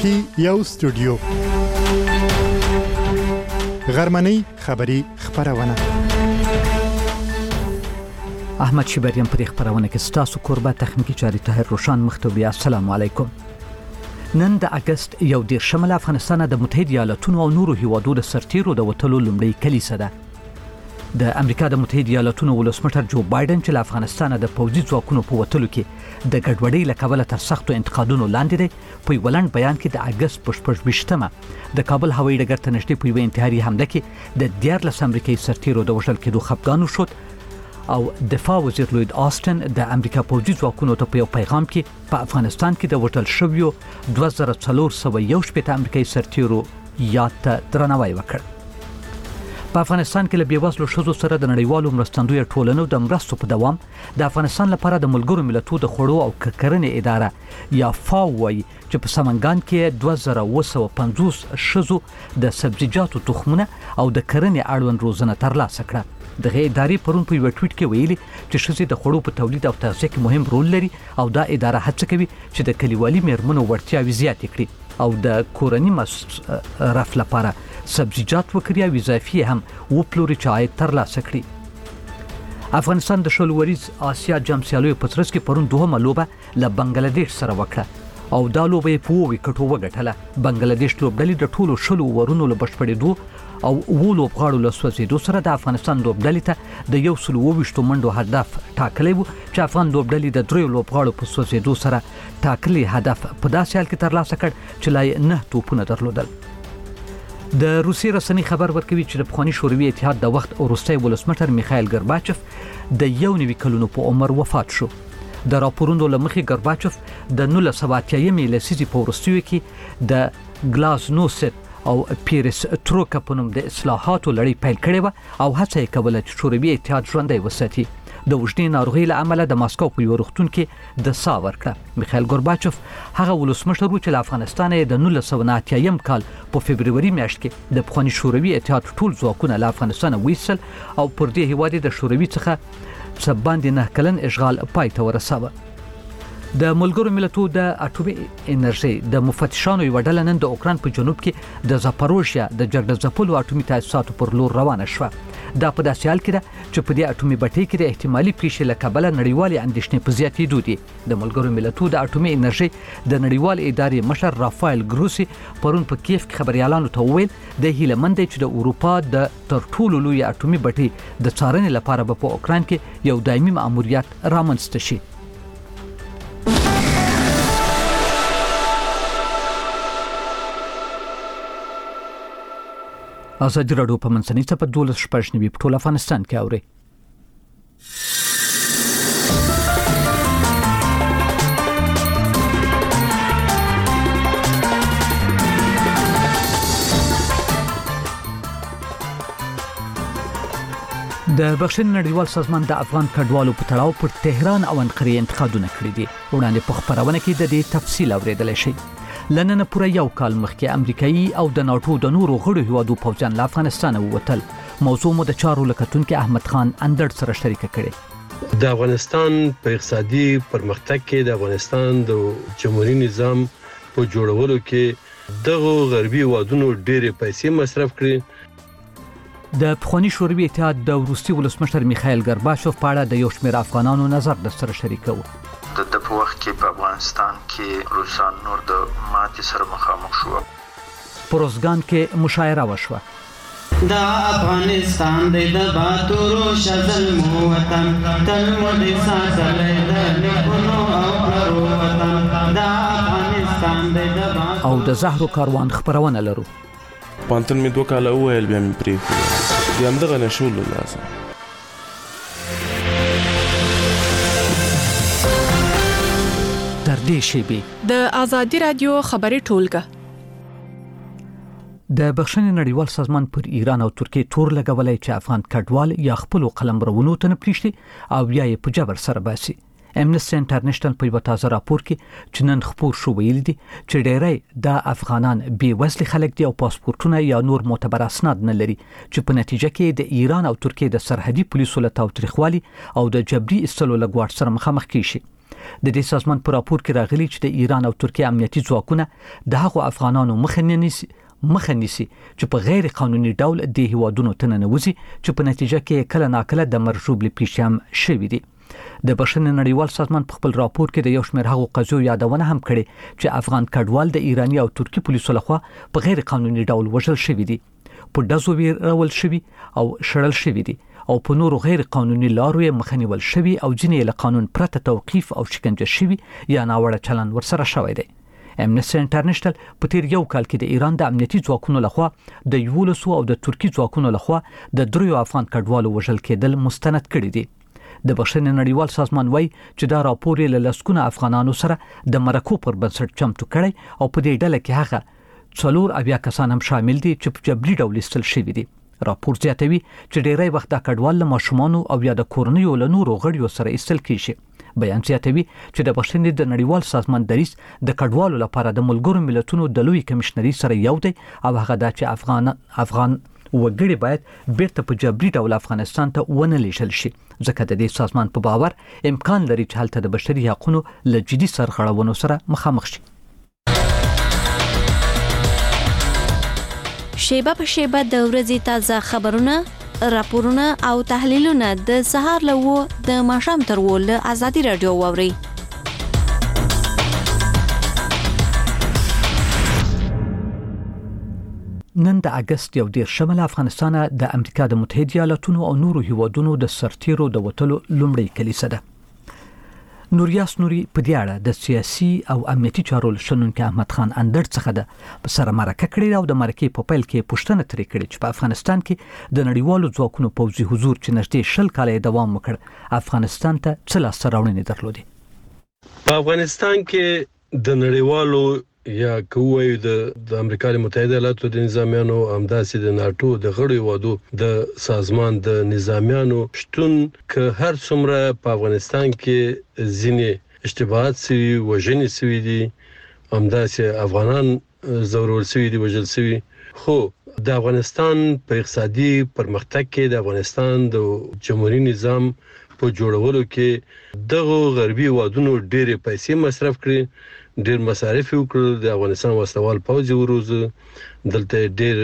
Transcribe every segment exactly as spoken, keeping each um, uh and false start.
کې یو استودیو غرمنۍ خبری خبرونه احمد شبریم پر خبرونه کې ستاسو قربا تخنیکی چاري طاهر روشان مختوبی. السلام علیکم. نن د اگست یو دیر شمال افغانستان د متحده ایالاتونو او نورو هیوادو د سرتیرو د وټلو لومړی کلیسه ده. د امریکا د متحده ایالاتونو ولسمشر جو بایدن چې افغانستان د پوځي ځواکونو په وټلو کې د ګډوډۍ لکبله تر سختو انتقادونو لاندې دی، په ولند بیان کې د اگست پښپښبشتمه د کابل هوایي ډګر ته نږدې په یوه انتحاري حمله کې د دیارلس امریکایي سرتیرو د وژل کېدو خفګانو شد او دفاع وزیر لوید آستن د امریکا پوځي ځواکونو ته په یو پیغام کې په افغانستان کې د وټل شویو دوه زره څلور سوه یو شپېته امریکایي سرتیرو یاد ته درناوی وکړ. په افغانستان کې له بېوزلو ښځو سره د نړیوالو مرستندویه ټولنو د مرستو په دوام د افغانستان لپاره د ملګرو ملتونو د خوړو او کرنې اداره یا فاو وايي چې په سمنګان کې دوه زره اووه سوه پنځوس ښځو د سبزیجاتو تخمونه او د کرنې اړوند روزنه ترلاسه کړه. دغه ادارې پرون په یو ټویټ کې ویلي چې ښځې د خوړو په تولید او تغذیه کې مهم رول لري او دا اداره هڅه کوي چې د کلیوالي میرمنو وړتیاوې زیاتې کړي او د کورنۍ مصرف لپاره سبزیجات وکړي او اضافي هم وپلوري چې عاید ترلاسه کړي. افغانستان د شلو وریز آسیا جام سیالیو په ترڅ کې پرون دوهمه لوبه له بنگلاديش سره وکړه او دا لوبه په اووه وکټو وګټله. بنگلاديش لوبډلې د ټولو شلو ورونو له بشپړېدو او اووه لوبغاړو له سوځېدو سره د افغانستان لوبډلې ته د یو سل اووه ویشتو منډو هدف ټاکلی و چې افغان لوبډلې د دریو لوبغاړو په سوځېدو سره ټاکلی هدف په داسې حال کې ترلاسه کړ چې لا یې نه توپونه درلودل. د روسي رسنۍ خبر ورکوي چې د پخواني شوروي اتحاد د وخت وروستی ولسمشر میخایل ګرباچف د یو نوي کلونو په عمر وفات شو. د راپورونو له مخې ګرباچف د نولس سوه اتیایمې لسیزې په وروستیو کې د ګلازنوست او پیرس تروکا په نوم د اصلاحاتو لړۍ پیل کړې وه او هڅه یې کوله چې شوروي اتحاد ژوندی وساتي. د اوږدې ناروغۍ له امله د ماسکو په یو روغتون کې د ساه ورکړه. میخایل ګورباچف هغه ولسمشر و چې له افغانستان یې د نولس سوه نه اتیایم کال په فبروري میاشت کې د پخواني شوروي اتحاد ټول ځواکونه له افغانستانه وایستل او پر دې هېواد یې د شوروي څخه څه باندې نه کلن اشغال پای ته ورساوه. د ملګرو ملتونو د اټومي انرژي د مفتشانو یوه ډله نن د اوکراین په جنوب کې د زاپاروژیا د جګړه ځپلو اټومي تاسیساتو پر لور روانه شوه. دا په داسې حال کې ده چې په دې اټومي بټۍ کې د احتمالي پیښې له کبله نړیوالې اندېښنې په زیاتېدو دي. د ملګرو ملتونو د اټومي انرژي د نړیوال ادارې مشر رافایل ګروسي پرون په کیف کې خبريالانو ته وویل د هیله مند دی چې د اروپا د تر ټولو لوی اټومي بټۍ د څارنې لپاره به په اوکراین کې یو دایمي مأموریت رامنځته شي. ازادي راډیو په منځنۍ څپه دولس شپږ نوي په ټول افغانستان کې اوري. د بخښنې نړیوال سازمان د افغان کډوالو په تړاو پر تهران او انقرې انتقادونه کړي دي. وړاندې په خبرونه کې د دې تفصیل اوریدلی شي. لنن پوره یو کال مخکې امریکایي او د ناټو د نورو غړو هیوادو پوځیان له افغانستانه ووتل. موضوع مو د چارو لکتونکي احمد خان اندړ سره شریکه کړې. د افغانستان په اقتصادي پرمختګ کې د افغانستان د جمهوریت نظام په جوړولو کې دغه غربي هیوادونو ډېرې پیسې مصرف کړې. د پخواني شوروي اتحاد د وروستي ولسمشر میخایل ګرباچف په اړه د یو شمېر افغانانو نظر در سره شریکوو. د د په وخت کې په افغانستان کې روسان نور د ماتې سره مخامخ شو. پروزګان کې مشاعره وشوه. دا افغانستان د باتورو شذل مو وطن تل مو د ساتلې د نیکونو او پلرو وطن. دا افغانستان د او د زهرو کاروان خبرونه لرو. پانتن می دوه کاله وویل بیا مې پرېښود. بیا همدغه نشول لازم. تر دې شیبې د ازادي رادیو خبري ټولګه د بخښنې نړیوال سازمان پر ایران او ترکیه تور لګولای چې افغان کډوال یا خپل قلمرونو ته نه پریږدي او یا یې په جبر سره باسي. امنیسټي انټرنیشنل په یو تازه راپور کې چې نن خبر شو ویل دي چې ډېری د افغانان بې وزلي خلک دي او پاسپورتونه یا نور معتبر اسناد نه لري چې په نتیجه کې د ایران او ترکیه د سرحدي پولیسو له تاوتریخوالي او د جبري استلو لګوړ سره مخامخ کیږي. د دې سازمان په راپور کې راغلي چې د ایران او ترکیه امنیتي ځواکونه د هغو افغانانو مخه نیسي مخه نیسي چې په غیر قانوني ډول د هیوادونو ته ننوځي چې په نتیجه کې کله ناکله د مرجوب لپیشم شوي دي. د بشري نړیوال سازمان په خپل راپور کې د یو شمېر هغو قضیو یادونه هم کړې چې افغان کډوال د ایراني او ترکی پولیسو لخوا په غیر قانوني ډول وژل شوي دي، په ډزو ویرول شوي او شړل شوي دي او په نورو غیر قانوني لارو یې مخه نیول شوي او ځینې له قانون پرته توقیف او شکنجه شوي یا ناوړه چلند ورسره شوی دی. امنیسټي انټرنیشنل په تیر یو کال کې د ایران د امنیتي ځواکونو لخوا د یولسو او د ترکی ځواکونو لخوا د دریو افغان کډوالو وژل کېدل مستند کړي دي. د بشري نړیوال سازمان وایي چې دا راپور یې له لسګونه افغانانو سره د مرکو پر بنسټ چمتو کړی او په دې ډله کې هغه څلور اویا کسان هم شامل دي چې په جبري ډول ایستل شوي دي. راپور زیاتوي چې ډیری وخت د کډوال له ماشومانو او یا د کورنیو له نورو غړیو سره ایستل کیږي. بیان زیاتوي چې د بشري د نړیوال سازمان دریځ د کډوالو لپاره د ملګرو ملتونو د لوی کمشنري سره یو دی او هغه دا چې افغان افغان وګړي باید بیرته په جبري ډول افغانستان ته ونه لیږل شي، ځکه د دې سازمان په باور امکان لري چې هلته د بشري حقوقو له جدي سرغړونو سره مخامخ شي. شیبه په شیبه د ورځې تازه خبرونه، راپورونه او تحلیلونه د سهار له و د ماښام تر و له ازادي رادیو واورئ. نن د اگست یو دېرش شمال افغانستان د امریکا د متحده ایالاتونو او نورو هیوادونو د سرتیرو د وټلو لومړی کلیسه ده. نوریاس نوري په دې اړه د سیاسي او امنیتي چارو شنونکي احمد خان اندړ څخه ده په سره مرکه کړې او د مرکې په پیل کې پوښتنه ترې کړې چې په افغانستان کې د نړیوالو ځواکونو پوځي حضور چې نږدې شل کاله دوام وکړ افغانستان ته څه لاسته راوړنې درلودې. په افغانستان کې د نړیوالو یا کوی د امریکا متحده ایالاتو د نظامیانو همداسې د ناتو د غړو هیوادو د سازمان د نظامیانو شتون که هر څومره په افغانستان کې ځینې اشتباهات سوي وژنې سوي دي، همداسې افغانان زورول سوي دي، وژل سوي، خو د افغانستان په اقتصادي پرمختګ کې د افغانستان د جمهوریت نظام په جوړولو کې دغه غربي هیوادونو ډېرې پیسې مصرف کړې، ډېر مصارف وکړل، د افغانستان وسوال پوځ وروزه، دلته ډېر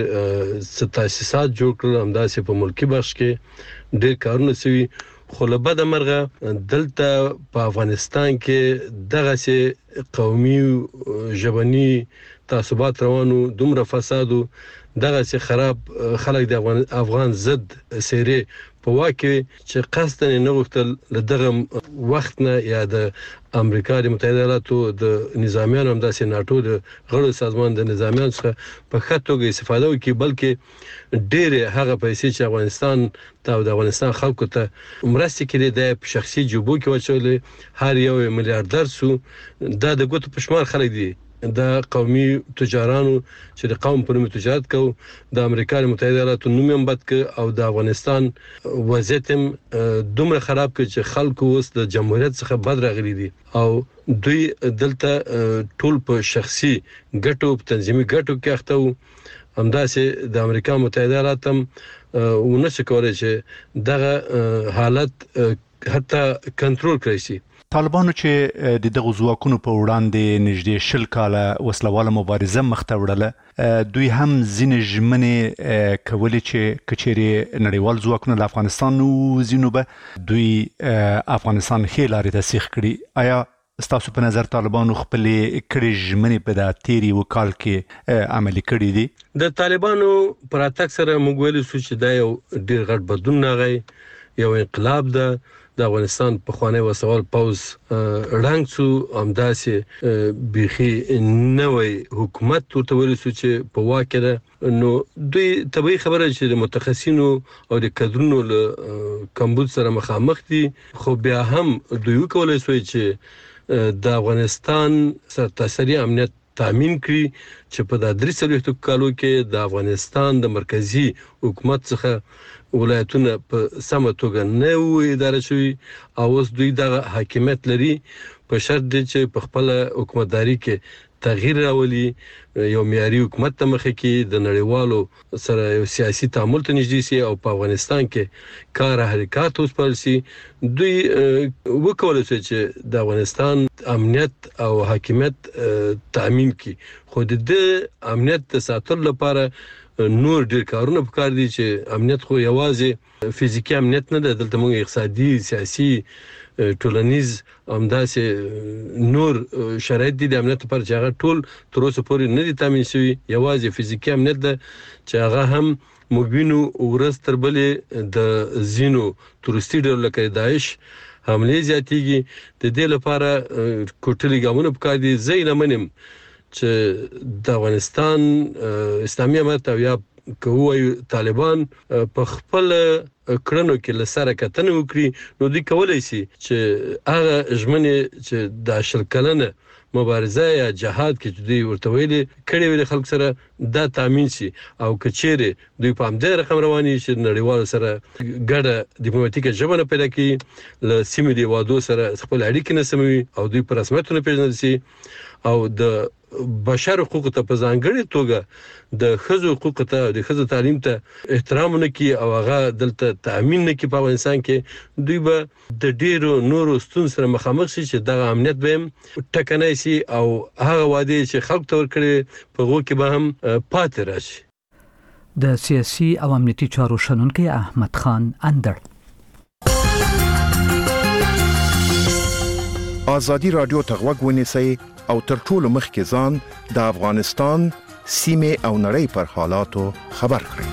تاسیسات جوړ کړل، همداسې په ملکی بخش کې ډېر کارونه سوي، خو له بده مرغه دلته په افغانستان کې دغه سي قومي ژبني تعصبات روانو، دومره فسادو، دغه سي خراب خلک د افغان افغان ضد سیري په واکه چې قصدن نه غوښتل لدغه وخت نه یا د امریکا د متحده ایالاتو د نظامیانو همداسې ناتو د غړو سازمان د نظامیانو څخه په ښه توګه استفاده وکړي، بلکې ډېرې هغه پیسې چې افغانستان ته او د افغانستان خلکو ته مرستې کړي د په شخصي جیبو کې واچولې، هر یو میلیارډر سو، دا د ګوتو په شمار خلک دي، د قومي تجارانو چې د قوم په نوم تجارت کو، د امریکا متحده ایالاتو نوم هم بد ک او د افغانستان وضعیت هم دومره خراب ک چې خلکو اوس د جمهوریت څخه بد راغلي دي او دوی دلته ټول په شخصي ګټو په تنظیمي ګټو کې اخته وو. همداسې د امریکا متحده ایالات هم ونشي کولای چې دغه حالت حتی کنټرول کړی شي. طالبانو چې د دغه ځواکونو په وړاندې نږدې شل کاله وسلواله مبارزه مخته وړله، دوی هم ځینې ژمنې کولې چې کچېرې نړیوال ځواکونه له افغانستان وځي نو به دوی افغانستان ښې لارې ته سیخ کړي. آیا ستاسو په نظر طالبانو خپلې کړې ژمنې په دا تیر یو کال کې عملي کړي دي؟ د طالبانو پر اتاک سره موږ ویلو چې دا یو ډېر غټ بدلون راغی، یو انقلاب ده، د افغانستان په خوانی وسوال پوز رنګ سو، همداسې بيخي نوې حکومت ورته ویل سو چې په واکه ده. نو دوی طبيعي خبره چې د متخصصینو او د کډرونو له کمبود سره مخامخ دي، خو بیا هم دوی کولای سوی چې د افغانستان سرتاسري امنیت تامین کړي چې په د درې څلوېښتو کالو کې د افغانستان د مرکزی حکومت څخه ولایتونه په سمه توګه نه وو اداره شوي او اوس دوی دغه حاکمیت لري، په شرط دی چې په خپل حکومتداري کې تغییر راولي، یو معیاري حکومت ته مخه کې د نړیوالو سره یو سیاسي تعامل ته نږدې سي او په افغانستان کې کار حرکت وسپارل سي. دوی وکولای شي چې د افغانستان امنیت او حاکمیت تامین کړي، خو د امنیت د ساتلو لپاره نور ډیر کارونه پکار دي. چې امنیت خو یوازې فزیکی امنیت نه ده، دلته موږ اقتصادي، سیاسي، ټولنیز همداسې نور شرایط دي د امنیت لپاره چې هغه ټول تر اوسه پورې نه دي تامین شوي. یوازې فزیکی امنیت ده چې هغه هم موږ وینو ورځ تر بلې د ځینو تورستي ډلو لکه داعش حملې زیاتېږي. د دې لپاره کوټلي ګامونه پکار دي. زه یې نه منم چې د افغانستان اسلامي امارت او یا کوي طالبان په خپل کړنو کې لسره کتنه وکړي، نو دوی کولای شي چې هغه ژمنې چې د شل کلنه مبارزه یا جهاد کې دوی ورته ویلي کړي ویل خلک سره دا تامین شي. او کچېره دوی په همدې رقم رواني چې نړیوال سره ګډه ډیپلوماټیکه ژبه پیدا کړي، له سیمې دی وادو سره خپل اړیکې نه سموي او دوی په رسمیتونو پیژندل شي او د بشر حقوق ته په ځانګړي توګه د ښځو حقوق ته د ښځو تعلیم ته احترام نه کوي او هغه دلته تامین نه کوي په افغانستان کې، دوی به د ډیرو نورو ستونزو سره مخامخ شي چې دغه امنیت به ټکنای شي او هغه وعده چې خلک ته ورکړي په هغو کې به هم پاتې راشي. د سیاسي او امنیتي چارو شنونکی احمد خان اندړ. آزادی رادیو ته غوږ ونیسئ او تر ټولو مخکې ځان د افغانستان سیمې او نړۍ پر حالاتو خبر کړئ.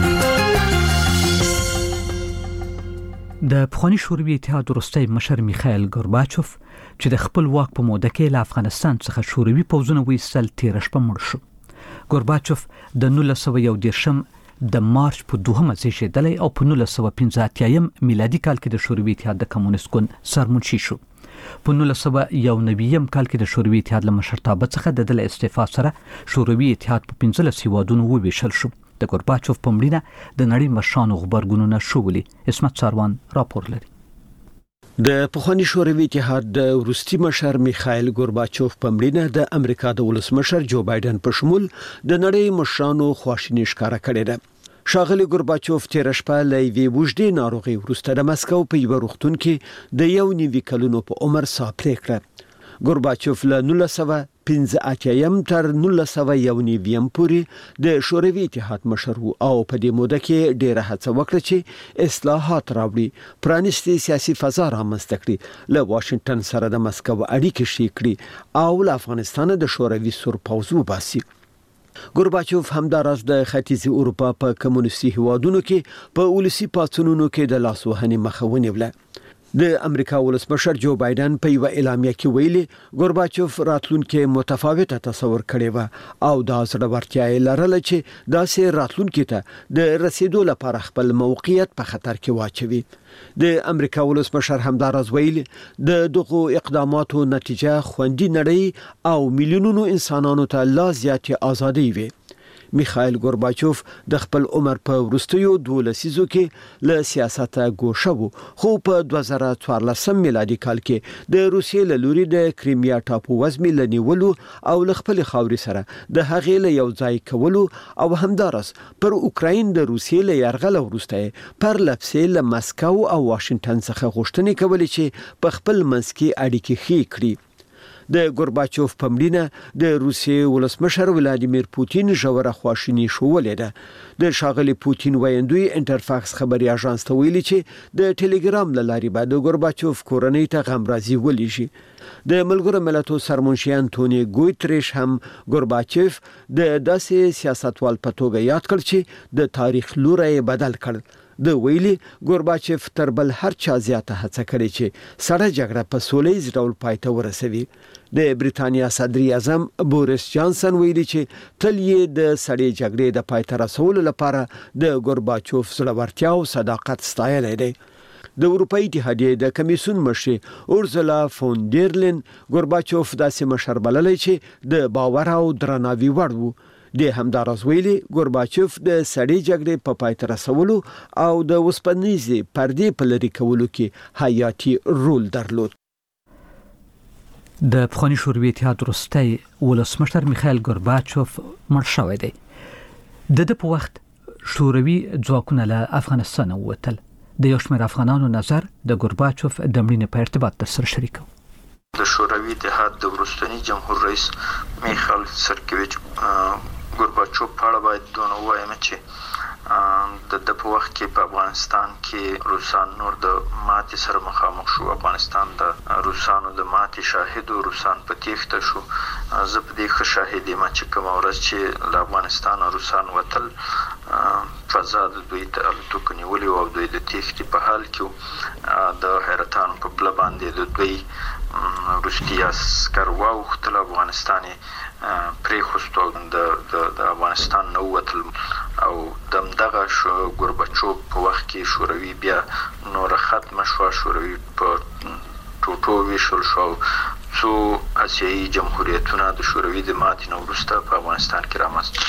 د پخواني شوروي اتحاد وروستی مشر میخایل ګورباچوف چې د خپل واک په موده کې له افغانستان څخه شوروي پوځونه وایستل تیر شپه مړ شو. ګورباچوف د نولس سوه یو دېرشم د مارچ په دوهمه زیږیدلی او په نولس سوه پنځه اتیایم میلادي کال کې د شوروي اتحاد د کمونیست ګوند سرمنشي شو. په نولس سوه یو نوېم کال کې د شوروي اتحاد له مشرتابه څخه د دله استعفا سره شوروي اتحاد په پنځلس هیوادونو وویشل شو. د ګورباچوف په مړینه د نړۍ مشرانو غبرګونونه شولي. اسمت ساروان راپور لري. د پخواني شوروي اتحاد د وروستي مشر میخایل ګورباچوف په مړینه د امریکا د ولسمشر جو بایدن په شمول د نړۍ مشرانو خواشیني ښکاره کړې ده. ښاغلي ګورباچوف تیر شپه له یوې اوږدې ناروغۍ وروسته د مسکو په یوه روغتون کې د یو نوي کلونو په عمر ساه پرې کړه. ګورباچوف له نولس سوه پنځه اتیایم تر نولس سوه یو نوېم پورې د شوروي اتحاد مشر و او په دې موده کې ډېره هڅه وکړه چې اصلاحات راوړي، پرانیستي سیاسي فضا رامنځته کړي، له واشنګټن سره د مسکو اړیکې ښې کړي او له افغانستان د شوروي سور پوځ وباسي. ګورباچوف همداراز د ختیځې اروپا په کمونیستي هیوادونو کې په ولسي پاڅونونو کې د لاسوهنې مخه ونیوله. د امریکا ولسمشر جو بایدن په یو اعلامیه کې ویلي ګورباچوف راتلونکي متفاوته تصور کړی و او دا زړورتیا یې لرله چې داسې راتلونکي ته د رسیدو لپاره خپل موقعیت په خطر کې واچوي. د امریکا ولسمشر همداراز ویلي د دغو اقداماتو نتیجه خوندي نړۍ او میلیونونو انسانانو ته لا زیاتې ازادي وي. میخایل ګورباچوف د خپل عمر په وروستیو دوه لسیزو کې له سیاسته ګوښه و، خو په دوه زره څوارلسم میلادي کال کې د روسیې له لوري د کریمیا ټاپو وزمې له نیولو او له خپلې خاورې سره د هغې له یو ځای کولو او همداراز پر اوکراین د روسیې له یرغله وروسته پر لپسې له مسکو او واشنګټن څخه غوښتنې کولې چې په خپل منځ کې اړیکې ښې کړي. د ګورباچوف په مړینه د روسیې ولسمشر ولادیمیر پوتین ژوره خواشیني شولې ده. د ښاغلي پوتین ویندوی انټرفاکس خبري اژانس ته ویلي چې د ټلګرام له لارې به د ګورباچوف کورنۍ ته غمرازي ولېږي. د ملګرو ملتونو سرمنشي انټونی ګوتریش هم ګورباچوف د داسې سیاستوال په توګه یاد کړ چې د تاریخ لوری بدل کړ. د ویلي ګورباچوف تر بل هر چا زیاته هڅه کړې چې سړه جګړه په سولهییز ډول پای ته ورسوي. د بریتانیا صدر اعظم بوریس جانسن ویلي چې تل یې د سړې جګړې د پای ته رسولو لپاره د ګورباچوف زړورتیا او صداقت ستایلی دی. د اروپאי اتحادیې د کمیسیون مشر اورزولا فون ډیر لین ګورباچوف داسې مشر بللی چې د باور او درناوي وړ و. د همداراز ویلي ګورباچوف د سړې جګړې په پای ته رسولو او د اوسپنیزې پردې په لرې کولو کې حیاتي رول درلود. د پخوانی شوروي اتحاد وروستی ولسمشر میخائیل گورباچوف مړ شوی دی. د د په وخت شوروي ځواکونه له افغانستان ووتل. د یو شمېر افغانانو نظر د گورباچوف د مړینې په ارتباط در سره شریک و. د شوروي اتحاد د وروستني جمهور رئیس میخائیل سرکویچ گورباچوف په اړه باید دونه ووایم چې د د په وخت کې په افغانستان کې روسان نور د ماتې سره مخامخ شو. افغانستان د روسانو د ماتې شاهد او روسان په تیښته شو. زه په دې ښه شاهد یم چې کومه ورځ چې له افغانستان روسان وتل فضا د دوی ته الوتکو نیولې وه او دوی د تیښتې په حال کې د حیرتانو په پله باندې د دوی روسي عسکر واوښتل. افغانستان یې پرېښوستو د افغانستان نه ووتل او د همدغه ګورباچوف په وخت کې شوروي بیا نوره ختمه شوه. شوروي په ټوټو ویشل شو. څو اسیایي جمهوریتونه د شوروي د ماتې نه وروسته په افغانستان کې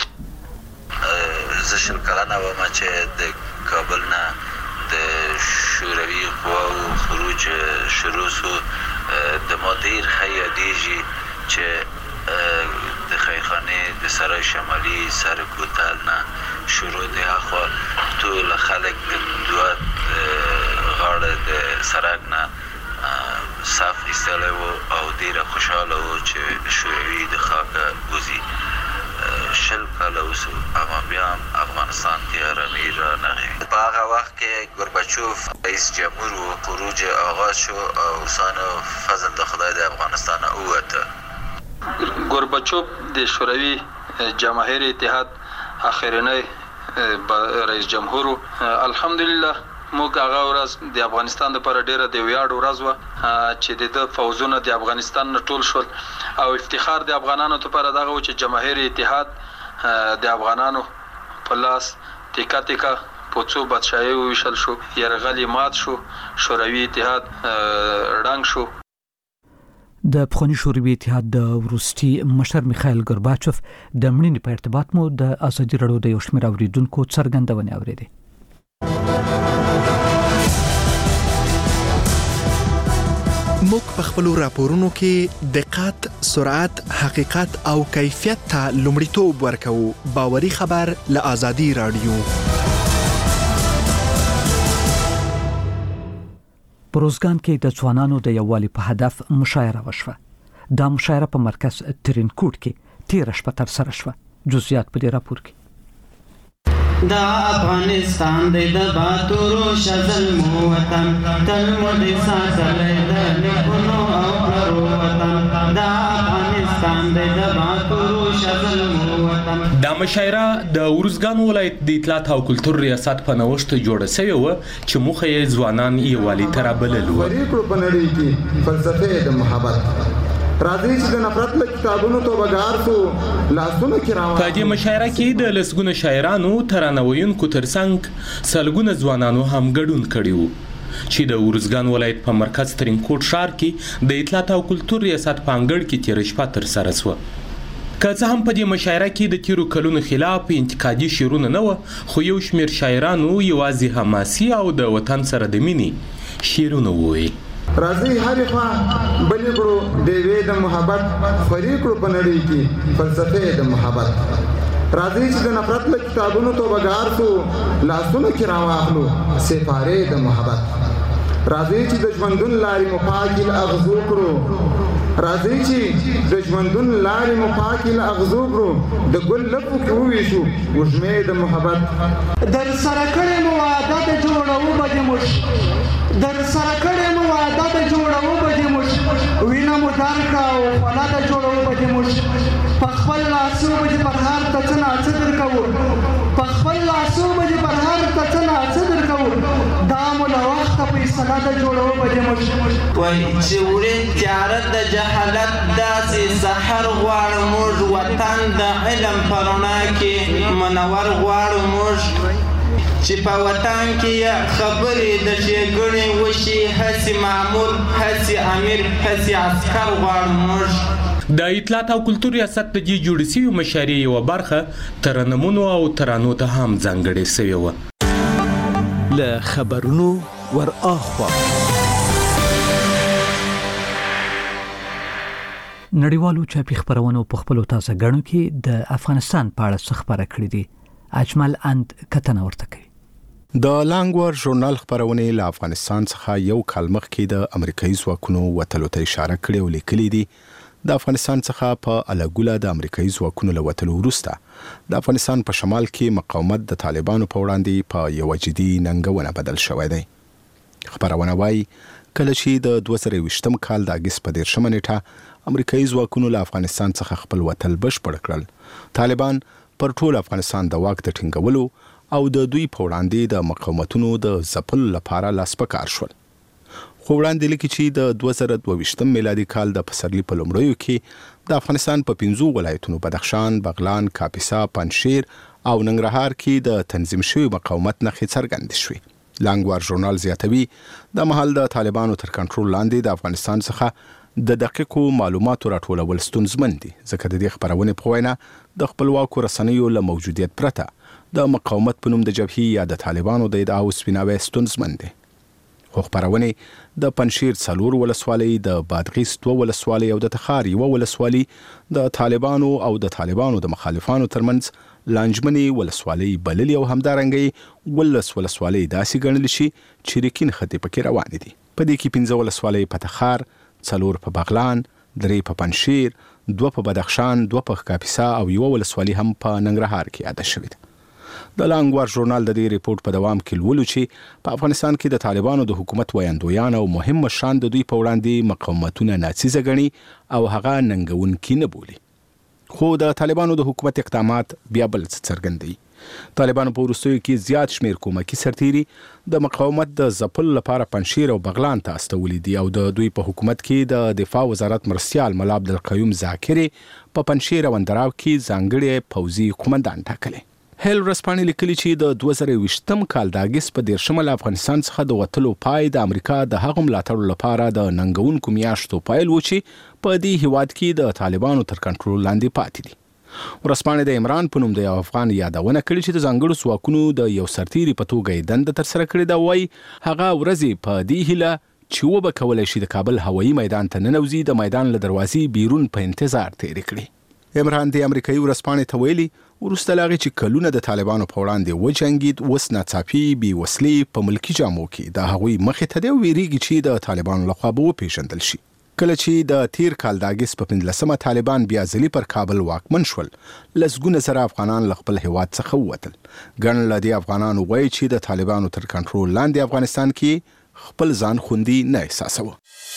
رامنځته. زه شل کلنه وم چې د کابل نه د شوروي قواو خروج شروع سو. د ما ډېر ښه یادېږي چې د خیرخانې د سرای شمالي سر کوتل نه شروع دی اخوا ټول خلک د دوه غاړه د سړک نه صف ایستلی وو او ډېره خوشحاله وو چې شوروي د خاکه وځي. شل کاله وسو اما بیا هم افغانستان ته رمې رانغی. په هغه وخت کې گورباچوف رئیس جمهور و. خروج آغاز شو او روسانو فضل د خدای د افغانستان ووته. گورباچوف د شوروي جماهیر اتحاد اخرنی رئیس جمهور. الحمدلله موږ هغه ورځ د افغانستان لپاره ډیره د ویاړ ورځ وه چې د فوزونه د افغانستان نه ټول شول او افتخار د افغانانو لپاره دغه و چې جماهیر اتحاد د افغانانو په لاس تیکا تیکا په څو بادشاهي وویشل شو. یرغل مات شو. شوروي اتحاد ړنګ شو. د پخوانی شوروي اتحاد د وروستي مشر میخائیل گورباچوف د مړینې په ارتباط مو د ازادي راډیو د یو شمېر اوریدونکو څرګندونې اورېدې. موږ په خپلو راپورونو کې دقت، سرعت، حقیقت او کیفیت ته لومړیتوب ورکوو. باوري خبر له ازادي راډیو. بروزګان کې د ځوانانو د یووالي په هدف مشاعره وشوه. دا مشاعره په مرکز ترینکوټ کې تیر شپه تر سره شوه. جزئیات په دې راپور کې. دا افغانستان د باتورو شزل مو وطن تل مو د ساتلای د نیکونو او پلرو وطن. دا افغانستان د باتورو شزل مو وطن. دا مشاعره د ورزګان ولایت د اطلاعات او کلتور ریاست په نوښت جوړه شوې و چې موخه یې ځوانان یووالي ته رابلل و. فریقو په نړۍ کې فلسفه د محبت راځي چې د نفرت له کتابونو توبګار سو لاسونو کې راوړي. په دې مشاعره کې د لسګونه شاعرانو ترانویونکو ترڅنګ سلګونه ځوانانو هم ګډون کړي وو چې د ورزګان ولایت په مرکز ترینکوټ ښار کې د اطلاعات او کلتور ریاست په انګړ کې تیر شپه تر سره شوه. که څه هم په دې مشاعره کې د تیرو کلونو خلاف انتقادي شعرونه نه وه خو یو شمېر شاعرانو یوازې حماسي او د وطن سره د مینې شعرونه وویل. راځي هرې خوا بلې کړو د یوې د محبت خوري کړو په نړۍ کې فلسفه د محبت. راځي چې د نفرت له کتابونو توبګار سو لاسونو کې راواخلو سپارې د محبت. راځي چې د ژوندون لارې مو پاکې له اغزو کړو. راځي چې د ژوندون لارې مو پاکې له اغزو کړو. د ګل لپو کې وویشو وږمې د محبت. در سره کړې مو وعده د جوړو به دې موږ در سره کړې مو وعده د جوړو به دې موږ وینه مو درکړه او خوله د جوړو به دې موږ په خپل لاسو به دې پر هر ته څه ناڅه درکوو په خپل لاسو به دې پر هر ته څه ناڅه درکوو دا مو له وخته فیصله د جوړو به دې موږ وایي چې وړین تیاره د جهالت داسې سحر غواړو موږ وطن د علم په رڼا کې منور غواړو موږ چې په وطن کې خبرې د ښېګڼې وشي هسې مامور هسې امیر هسې عسکر غواړو موږ. د اطلاعات او کلتور ریاست د دې جوړې شوې مشاعرې یوه برخه ترنمونو او ترانو ته هم ځانګړې شوې وه. له خبرونو ور اخوا نړیوالو چاپی خبرونو په خپل تازه غړو کې د افغانستان په اړه څه خبره کړې دي. اجمل اند کتنه ورته کوي. د لانګور ژورنال خبرونه له افغانستان څخه یو کال مخکې د امریکایي ځواکونو وتلو ته اشاره کړې او لیکلي دي د افغانستان څخه په الګوله د امریکایي ځواکونو له وتلو وروسته د افغانستان په شمال کې مقاومت د طالبانو په وړاندې په یو جدي ننګونه بدل شوی دی. خبرونه وايي کله چې د دوه زره ویشتم کال د اگست په دیرشمه نیټه امریکایي ځواکونو له افغانستان څخه خپل وتل بشپړ کړل، طالبان پر ټول افغانستان د واک د ټینګولو او د دوی په وړاندې د مقاومتونو د ځپلو لپاره لاس په کار شول. خو وړاندې لیکي چې د دوه زره دوه ویشتم میلادي کال د پسرلي په لومړیو کې د افغانستان په پنځو ولایتونو بدخشان، بغلان، کاپیسا، پنجشیر او ننګرهار کې د تنظیم شوی مقاومت نښې څرګندې شوې. لانګوار ژورنال زیاتوي د مهال د طالبانو تر کنټرول لاندې د افغانستان څخه د دقیقو معلوماتو راټولول ستونزمن دي، ځکه د دې خبرونې په وینا د خپلواکو رسنیو له موجودیت پرته د مقاومت په نوم د جبهې یا د طالبانو د ادعاو سپیناوی ستونزمن دي. خو خبرونه د پنجشیر څلور ولسوالۍ، د بادغیس دوه ولسوالۍ او د تخار یوه ولسوالۍ د طالبانو او د طالبانو د مخالفانو ترمنځ لانجمنې ولسوالۍ بللې او همدارنګه ولس ولسوالۍ داسې ګڼل شي چې ریکین خطې پکې روان دي. په دې کې پنځه ولسوالۍ په تخار، څلور په بغلان، درې په پنجشیر، دوه په بدخشان، دوه په کاپیسا او یوه ولسوالۍ هم په ننګرهار کې یاده شوې ده. د لانګوار ژورنال د دې ریپورت په دوام کې لولو چې په افغانستان کې د طالبانو د حکومت ویاندویان او مهم مشران د دوی په وړاندې مقاومتونه ناڅیزه ګڼي او هغه ننګونکي نه بولي. خو د طالبانو د حکومت اقدامات بیا بل څه څرګندوي. طالبانو په وروستیو کې زیات شمیر کومکي سرتیري د مقاومت د ځپلو لپاره پنجشیر او بغلان ته استولي دي او د دوی په حکومت کې د دفاع وزارت مرستیال ملا عبدالقیوم ذاکري په پنجشیر او اندراو کې ځانګړی پوځي قومندان ټاکلی. هیل ورځپاڼې لیکلي چې د دوه زره ویشتم کال د اګست په دیرشمه له افغانستان څخه د وتلو پای د امریکا د هغو ملاتړو لپاره د ننګونکو میاشتو پیل و چې په دې هیواد کې د طالبانو تر کنټرول لاندې پاتې دي. ورځپاڼې د عمران په نوم د یو افغان یادونه کړې چې د ځانګړو ځواکونو د یو سرتیري په توګه یې دنده ترسره کړې ده. وایي هغه ورځې په دې هیله چې وبه کولی شي د کابل هوایي میدان ته ننوځي د میدان له دروازې بیرون په انتظار تېرې کړي. عمران د امریکایي ورځپاڼې ته ویلي وروسته له هغې چې کلونه د طالبانو په وړاندې وجنګېد، اوس ناڅاپي بې وسلې په ملکي جامو کې د هغوی مخې ته دی او ویریږي چې د طالبانو لخوا به وپېژندل شي. کله چې د تیر کال د اګست په پنځلسمه طالبان بیا ځلي پر کابل واکمن شول، لسګونه زره افغانان له خپل هیواد څخه ووتل. ګڼ له دې افغانانو وایي چې د طالبانو تر کنټرول لاندې افغانستان کې خپل ځان خوندي نه احساسوه.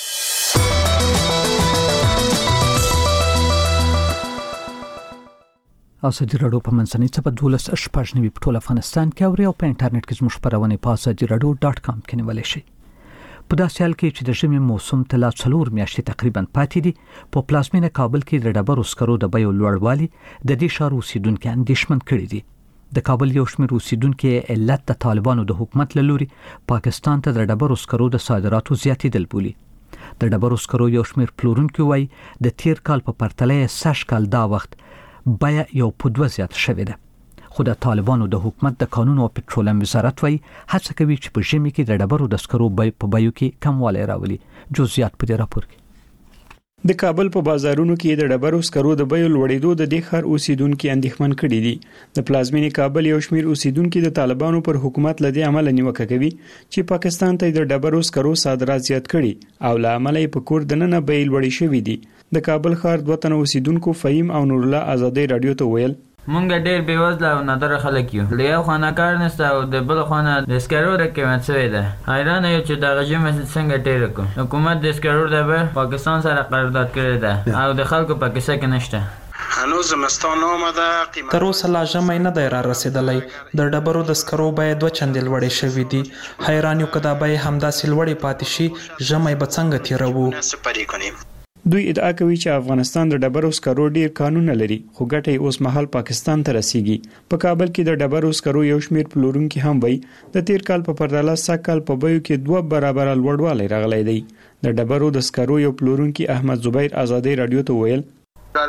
ازادي راډیو په منځنۍ څپه دولس شپږ نوي په ټول افغانستان کې اوري او په انټرنیټ کې زموږ خبرونه په ازادي راډیو ډاټ کام کې نیولای شئ. په داسې حال کې چې د ژمي موسم ته لا څلور میاشتې تقریبا پاتې دي، په پلازمینه کابل کې د ډبرو سکرو د بیو لوړوالي د دې ښار اوسیدونکو اندېښمن کړي دي. د کابل یو شمېر اوسیدونکو علت د طالبانو د حکومت له لوري پاکستان ته د ډبرو سکرو د صادراتو زیاتېدل بولي. د ډبرو سکرو یو شمېر پلورونکو وایي د تیر کال په پرتله سږ کال دا وخت بیا یو په دوه زیات شوې ده. خو د طالبانو د حکومت د قانون او پټرولیم وزارت وایي هڅه کوي چې په ژمي کې د ډبرو د سکرو بیې په بیو کې کموالی راولي. جزئیات په دې راپور کې. د کابل په بازارونو کې د ډبرو سکرو د بیو لوړېدو د دې ښار اوسیدونکو اندېښمن کړي دي. د پلازمینې کابل یو شمېر اوسیدونکو د طالبانو پر حکومت له دې امله نیوکه کوي چې پاکستان ته د ډبرو سکرو صادرات زیات کړي او له امله یې په کور دننه بیې لوړې شوې دي. د کابل ښار دوه تنه اوسیدونکو فهیم او نور الله ازادي رادیو ته ویل مونږ ډېر بېوزله او نادره خلک یو، د یو خانه کار نشته او د بل خانه د سکرو د قیمت شوی ده. حیرانه یو چې دغه ژمه څنګه تېره کړو. حکومت د سکرو د بیه پاکستان سره قرارداد کړی ده او د خلکو په کیسه کې نشته. هنوز زمستان آمده قیمت تر اوسه لا ژمی نه دی را رسېدلی. د ډبرو د سکرو بیې دوه چندې لوړې شوې دي. حیران یو که دا بیې همداسې لوړې پاتې شي ژمی به څنګه تېروو. دوی ادعا کوي چې افغانستان د ډبرو سکرو ډیر قانون لري، خو ګټه اوس مهال پاکستان ته رسیږي. په کابل کې د ډبرو سکرو یو شمېر پلورونکي هم وایي د تیر کال په پرتله سږ کال په بیو کې دوه برابره لوړوالی راغلی دی. د ډبرو د سکرو یو پلورونکي احمد زبیر ازادي رادیو ته ویل د سکرو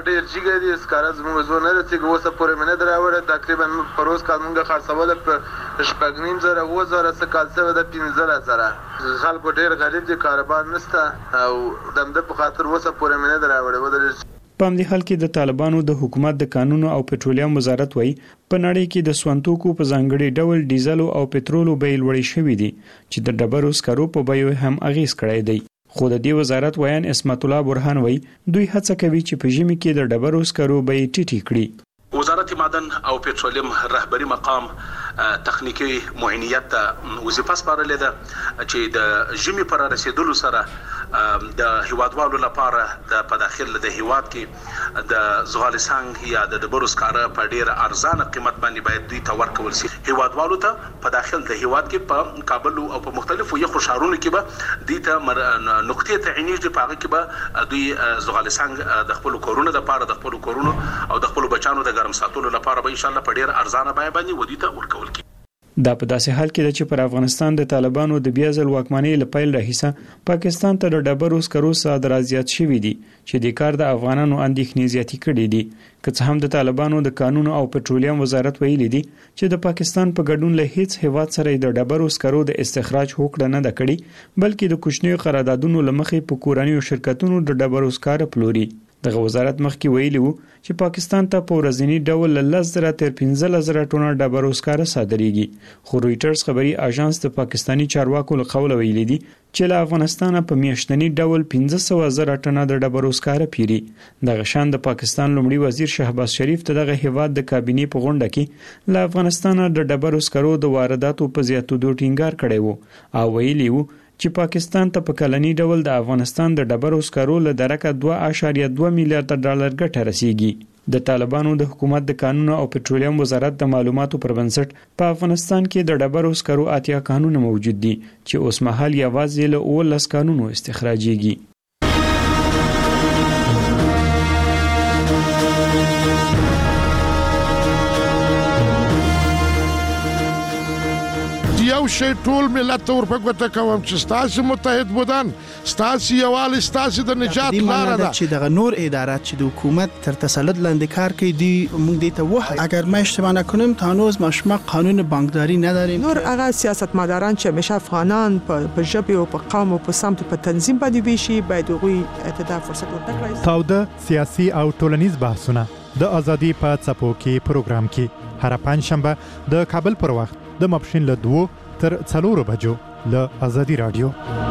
ډیر جګه دي سکاره زموږ زونه رسېږي اوسه پورې مې نه ده راوړې تقریبا په روز کال مونږ خرڅوله په شپږ نیم زره اووه زره څه کال شوی ده پنځلس زره خلکو ډېر غریب دي کاروبار نشته او د همده په خاطر اوسه پورې مې نه ده راوړې ودرېږي. په همدې حال کې د طالبانو د حکومت د قانونو او پټرولیم وزارت وایي په نړۍ کې د سونتوکو په ځانګړي ډول ډیزل او پټرولو بیې لوړې شوې دي چې د ډبرو سکرو په بیو هم اغیز کړی دی. خو د دې وزارت ویان اسمت الله برهان وایي دوی هڅه کوي چې په ژمي کې د ډبرو سکرو بیې ټیټې کړي. وزارت معدن او پټرولیم رهبری مقام تخنیکی معاینیت وظیفه سپارلې ده چې د ژمي پر رسیدلو سره د هیوادوالو لپاره د په داخل د هیواد کې د زغالسنګ یا د ډبرو سکاره په ډیره ارزانه قیمت باندې باید دوی ته ورکول شي. هیوادوالو ته په داخل د هیواد کې په کابل او په مختلفو یخو ښارونو کې به دوی ته نقطې تعینېږي په هغه کې به دوی زغالسنګ د خپل کورونو لپاره د خپل کورونو او د خپل بچانو د ګرم ساتلو لپاره به ان شاء الله په ډیر ارزانه بیه باندې ودی ته ورکول کی. دا په داسې حال کې ده چې پر افغانستان د طالبانو د بیا ځل واکمنۍ له پیل راهیسه پاکستان ته د ډبرو سکرو صادرات زیات شوي دي چې د کار د افغانانو اندېښنې زیاتې کړې دي. که څه هم د طالبانو د قانون او پټرولیم وزارت ویلي دي چې د پاکستان په ګډون له هیڅ هیواد سره د ډبرو سکرو د استخراج هوکړه نه ده کړې بلکې د کوچنیو قراردادونو لمخې په کورنیو شرکتونو د ډبرو سکاره پلوري. دغه وزارت مخکې ویلي وو چې پاکستان ته په ورځنی ډول له لس زره تر پنځلس زره ټنه ډبرو سکاره صادریږي. خو رويټرز خبري اژانس د پاکستانی چارواکو له قوله ویلي دي چې له افغانستان په میاشتنی ډول پنځه سوه زره ټنه د ډبرو سکاره پیري. دغه شان د پاکستان لومړي وزیر شهباز شریف ته دغه هیواد د کابینې په غونډه کې له افغانستان د ډبرو سکرو د وارداتو په زیاتېدو ټینګار کړی وو او ویلي وو چې پاکستان ته په کلنی ډول د افغانستان د ډبرو سکرو له درکه دوه اعشاریه دوه میلیارډ ډالر ګټه رسیږي. د طالبانو د حکومت د قانون او پټرولیم وزارت د معلوماتو پر بنسټ په افغانستان کې د ډبرو سکرو اتیا قانون موجود دي چې اوس مهال یوازې له اوولس قانونو استخراجيږي. یو شی ټول ملت ته ورپګوته کوم چې ستاسو متحد بودن ستاسو یوالي ستاسو د نجات لار ده چې دغه نور ادارات چې د حکومت تر تسلط لاندې کار کوي دی موږ دې ته وایي اگر ما اشتباه نکنم تا هنوز ما قانون بانکداری نداریم. نور هغه سیاستمداران چې همیشه افغانان په ژبه او په قوم او په سمت په تنظیم باندې ویشي باید غوي اعتدال فرصت ورکړي. تاوده سیاسي او ټولنیز بحثونه د ازادي په څپو کې پروګرام کې هر پنځشنبه د کابل پر وخت د ماپښین له دوه تر څلورو بجو له ازادي رادیو.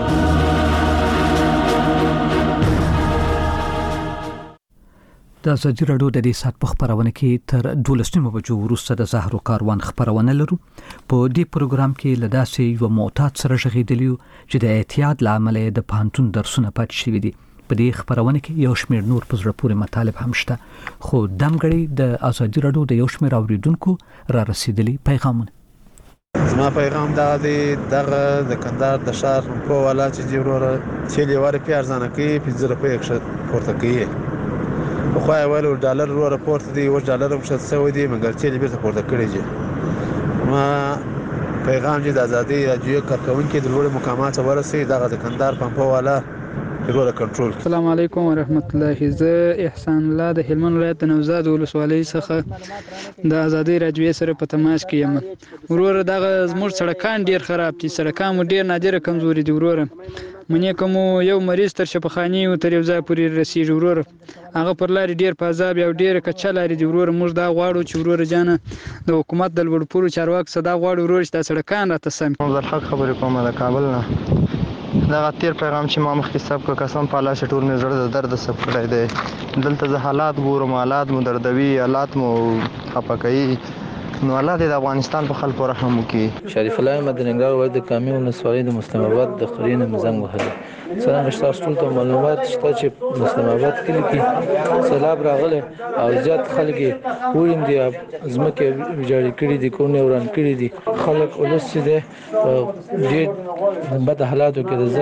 د ازادي رادیو د دې سات په خبرونه کې تر دولسمه بجو وروسته د زهرو کاروان خبرونه لرو. په دې پروګرام کې لداسې یو معتاد سره شغیدلیو چې د احتیاط لامل د پانتون درسونه پات شوی دي. په دې خبرونه کې یو شمېر نور په زړه پورې مطالب هم شته خو دمګړي د ازادي رادیو د یو شمېر اوریدونکو را رسیدلي پیغامونه. زما پیغام دا دی دغه د کندهار د شهر په والا چې جوړه چې لوړ په ارزانه کې پنځه روپۍ ښه پورته کوي خو اول ډالر ورو راپورته دی و ډالر هم ښه سوي دي مګر چې بیرته پورته کړی دي. ما پیغام چې د ازادي رادیو کارکونکو د لوړ مقامات ورسي دغه د کندهار په والا ډیره کنټرول. السلام علیکم ورحمت الله. زه احسان الله د هلمند ولایت د نوزاد ولسوالۍ څخه د ازادي رادیو سره په تماس کې یم. ورور دغه زموږ سړکان ډیر خراب دي، سړکان مو ډیر نادره کمزوري دي. ورور منې کوم یو مریض تر شفاخاني او تر یو ځای پورې رسیږي. ورور هغه پر لارې ډیر پازاب یو ډیر کچا لارې دي. ورور موږ دا غواړو چې ورور جانه د حکومت د لوړ پورو چارواکو صدا غواړو ورور چې سړکان راته سم. عبد الحق خبرې کوم د کابل نه. دا تیر پیغام چې ما مخکې سب کو قسم په الله شټور مې زړه د درد سب کړی دی. دلته زه حالات ګورم، حالات مو دردوي، حالات مو خپه کوي. نو الله دې د افغانستان په خلکو رحم وکړي. شریف الله احمد ننګرهار ولایت د کامې ولسوالۍ د مسلم آباد د قرینه مزنګ وهلی. څنګه تاسو ټول ته معلومات شته چې مسلم آباد کلی کې سیلاب راغلی او زیات خلک ویم دي ځمکې ویجاړې کړي دي، کورونه وران کړي دي. خلک ولس چې دی ډېر بد حالاتو کې د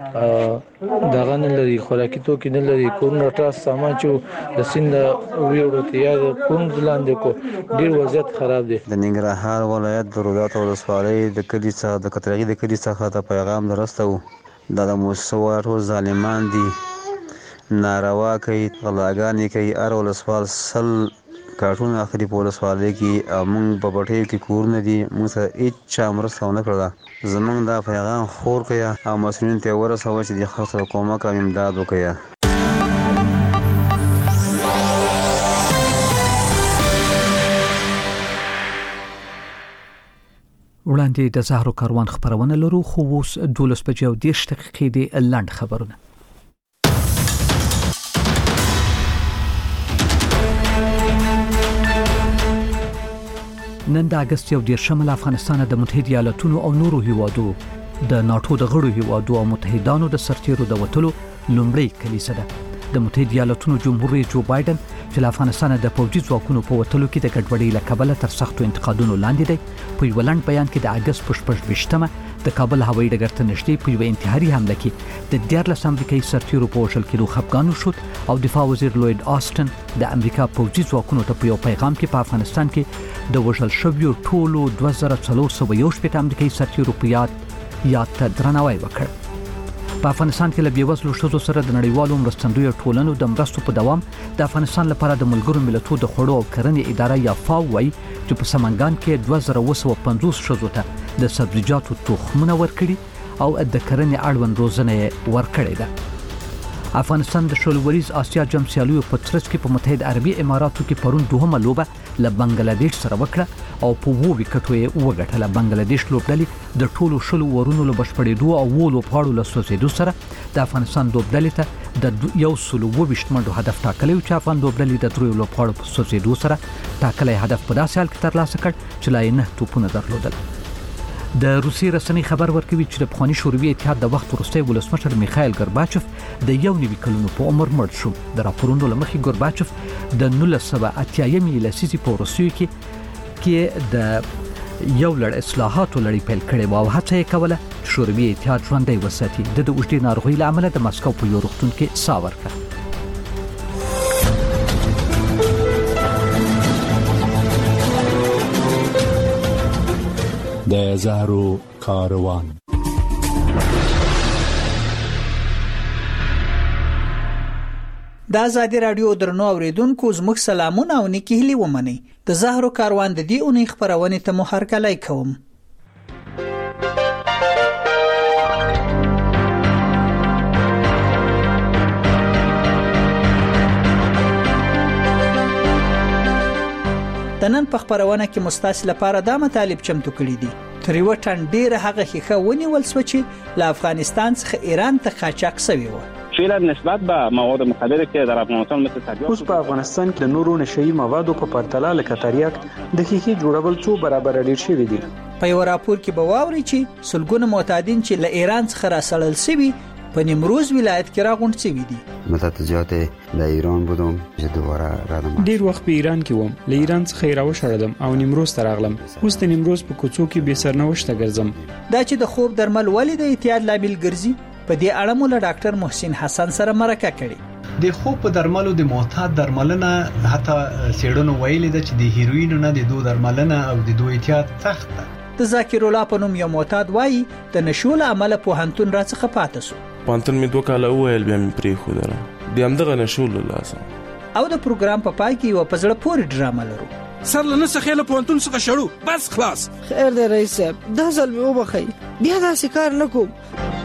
ځکه دغه نه لري، خوراکي توکي نه لري، کورونه ټاس سامان چې د سیند ویوړو ته یا د پوند لاندې کو ډېر وضعیت خراب دی. د ننګرهار ولایت د رودات ولسوالۍ د کلي څخه د کترغي د کلي څخه ته پیغام درسته و. دا د موسسو ټول ظالمان دي ناروا کوي، غلاګانې کوي. هر ولسوال سل کارټونه اخلي په ولسوالۍ کې او موږ په پټیو کې کورونه دي، موږ سره هېچا مرسته ونه کړله. زموږ دا پیغام خور کړئ او مسؤلینو ته یې ورسوه چې د خلکو سره کومک او امداد وکړئ. وړاندې د زهرو کاروان خبرونه لرو، خو اوس دولس بجې او دېرش دقیقې د لنډ خبرونه. نن د اگست یو دیرشم له افغانستان د متحده ایالاتونو او نورو هیوادو د ناتو د غړو هیوادو او متحدانو د سرتیرو د وټلو لومړی کلیسه ده. د متحده ایالاتونو جمهور رئیس جو بایدن چې له افغانستان د پوځي ځواکونو په وټلو کې د ګډوډۍ له کبله تر سختو انتقادونو لاندې دی. په یو لنډ بیان کې د اگست په شپږ ویشتمه د کابل هوایي ډګر ته نږدې په یو انتحاري حمله کې د دیارلس امریکایي سرتیرو په وژل کېدو خفګان وشود او دفاع وزیر لوید آسټن د امریکا پوځي ځواکونو ته په یو پیغام کې په افغانستان کې د وژل شویو ټولو دوه زره څلور سوه یو شپېته امریکایي سرتیرو په یاد یاد ته درناوی وکړ. په افغانستان کې له بېوزلو ښځو سره د نړیوالو مرستندویو ټولنو د مرستو په دوام د افغانستان لپاره د ملګرو ملتونو د خوړو او کرنې اداره یا فاو وايي چې په سمنګان کې دوه زره اوه سوه پنځوس ښځو ته د سبزیجاتو تخمونه ورکړي او د کرنې اړوند روزنه یې ورکړې ده. افغانستان د شلوریز آسیا جام سیالیو په ترڅ کې په متحده عربي اماراتو کې پرون دوهمه لوبه له بنگلاديش سره وکړه او په وو وکټو یې وګټله. بنگلاديش لوبډلې د ټولو شلو ورونو له بشپړېدو او وو لوبغاړو له سوځېدو سره د افغانستان لوبډلې ته د یو سلو اوه ویشت منډو هدف ټاکلی و چې افغان لوبډلې د دریو لوبغاړو په سوځېدو سره ټاکلی هدف په داسې حال کې ترلاسه کړ چې لا یې نه توپونه درلودل. د روسي رسنۍ خبر ورکوي چې د پخواني شوروي اتحاد د وخت وروستی ولسمشر میخایل ګورباچوف د یو نوي کلونو په عمر مړ شو. د راپورونو له مخې ګورباچوف د نولس سوه اتیایمې لسیزې په وروستیو کې کې د یو لړ اصلاحاتو لړۍ پیل کړې وه او هڅه یې کوله چې شوروي اتحاد ژوندی وساتي. د د اوږدې ناروغۍ له امله د مسکو په یو روغتون کې ساه ورکړه. د زهرو کاروان. د ازادي رادیو درنو اوریدونکو زموږ سلامونه او نیکی هیلې ومنئ. د زهرو کاروان د دې اونۍ خبرونه ته مو هرکلی کوم. د نن په خبرونه کې مستاس لپاره دا مطالب چمتو کړي دي. تر یو ټن ډیره هغه خيخه ونیول سو چې له افغانستان څخه ایران ته قاچاق شوی و. فعلا نسبت به مواد مخدره که در افغانستان مثل تریاک اوس په افغانستان کې د نورو نشئی موادو په پرتله لکه تریاک د خيخي جوړول څو برابر ډیر شوی دي. په یو راپور کې به واوري چې سلګونه معتادین چې له ایران څخه راسړل شوی په نیمروز ولایت کې راغونډ شوی دي. متتجات د ایران بودم چې دوباره رادم. ډیر وخت په ایران کې وم، له ایران څخه راوښړدم او نیمروز ته راغلم. اوس د نیمروز په کوڅو کې به سرنوشت ګرځم. دا چې د خوب درمل ولې د اعتیاد لامل ګرځي، په دې اړه مو له ډاکټر محسن حسن سره مرکه کړې. د خوب په درملو د معتاد درملنه حتی سیړنو ویلي ده چې د هیروین نه د دوه درملنه او د دوه اعتیاد سخت ده. د ذاکر الله په نوم یو معتاد وایي د نشو له امله په هنتون راڅخه پاتې شو. پانتون می دوه کاله ویل بیا می پری خو دره د همدغه نشو له لاسه. او د پروګرام په پای کې یو پزړه پورې ډرامه لرو. سر له نسخه خېله پانتون څخه شړو بس خلاص. خیر دی رئیس صاحب، دا ځل مې وبخئ، بیا دا کار نه کوم.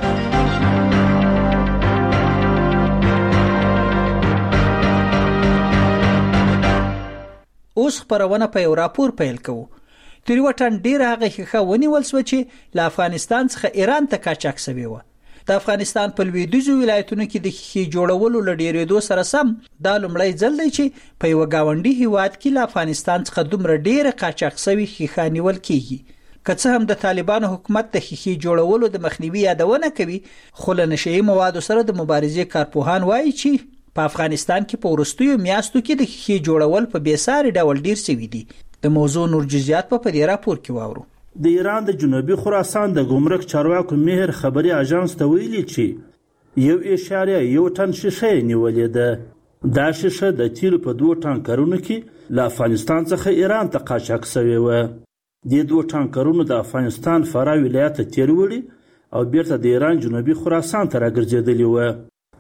اوس خبرونه په یو راپور پیل کوو. تر یو ټن ډیره هغه خيخه ونیول سو چې له افغانستان څخه ایران ته قاچاق شوی و. د افغانستان په لویدیځو ولایتونو کې د خيخي جوړولو لډیرېدو سره سم دا لومړی ځل دی چې په یو گاونډي هیواد کې له افغانستان څخه دومره ډیره قاچاق شوی خيخه نیول کیږي. که څه هم د طالبانو حکومت د خيخي جوړولو د مخنیوي یادونه کوي، خو له نشئی موادو سره د مبارزې کارپوهان وایي چې په افغانستان کې په ورستیو میاشتو کې د خيخي جوړول په بیساري ډول ډیر شوی دي. د موضوع نور جزئیات په دې راپور کې واورو. د ایران د جنوبي خراسان د ګمرک چارواکو مهر خبري اژانس ته ویلي چې یو اشاریه یو ټن شیشه نیولې ده. دا شیشه د تیلو په دوه ټانکرونو کې له افغانستان څخه ایران ته قاچاق شوی و. د دوه ټانکرونو د افغانستان فراه ولایت ته تیر وړي او بیرته د ایران جنوبي خراسان ته راګرځېدلی و.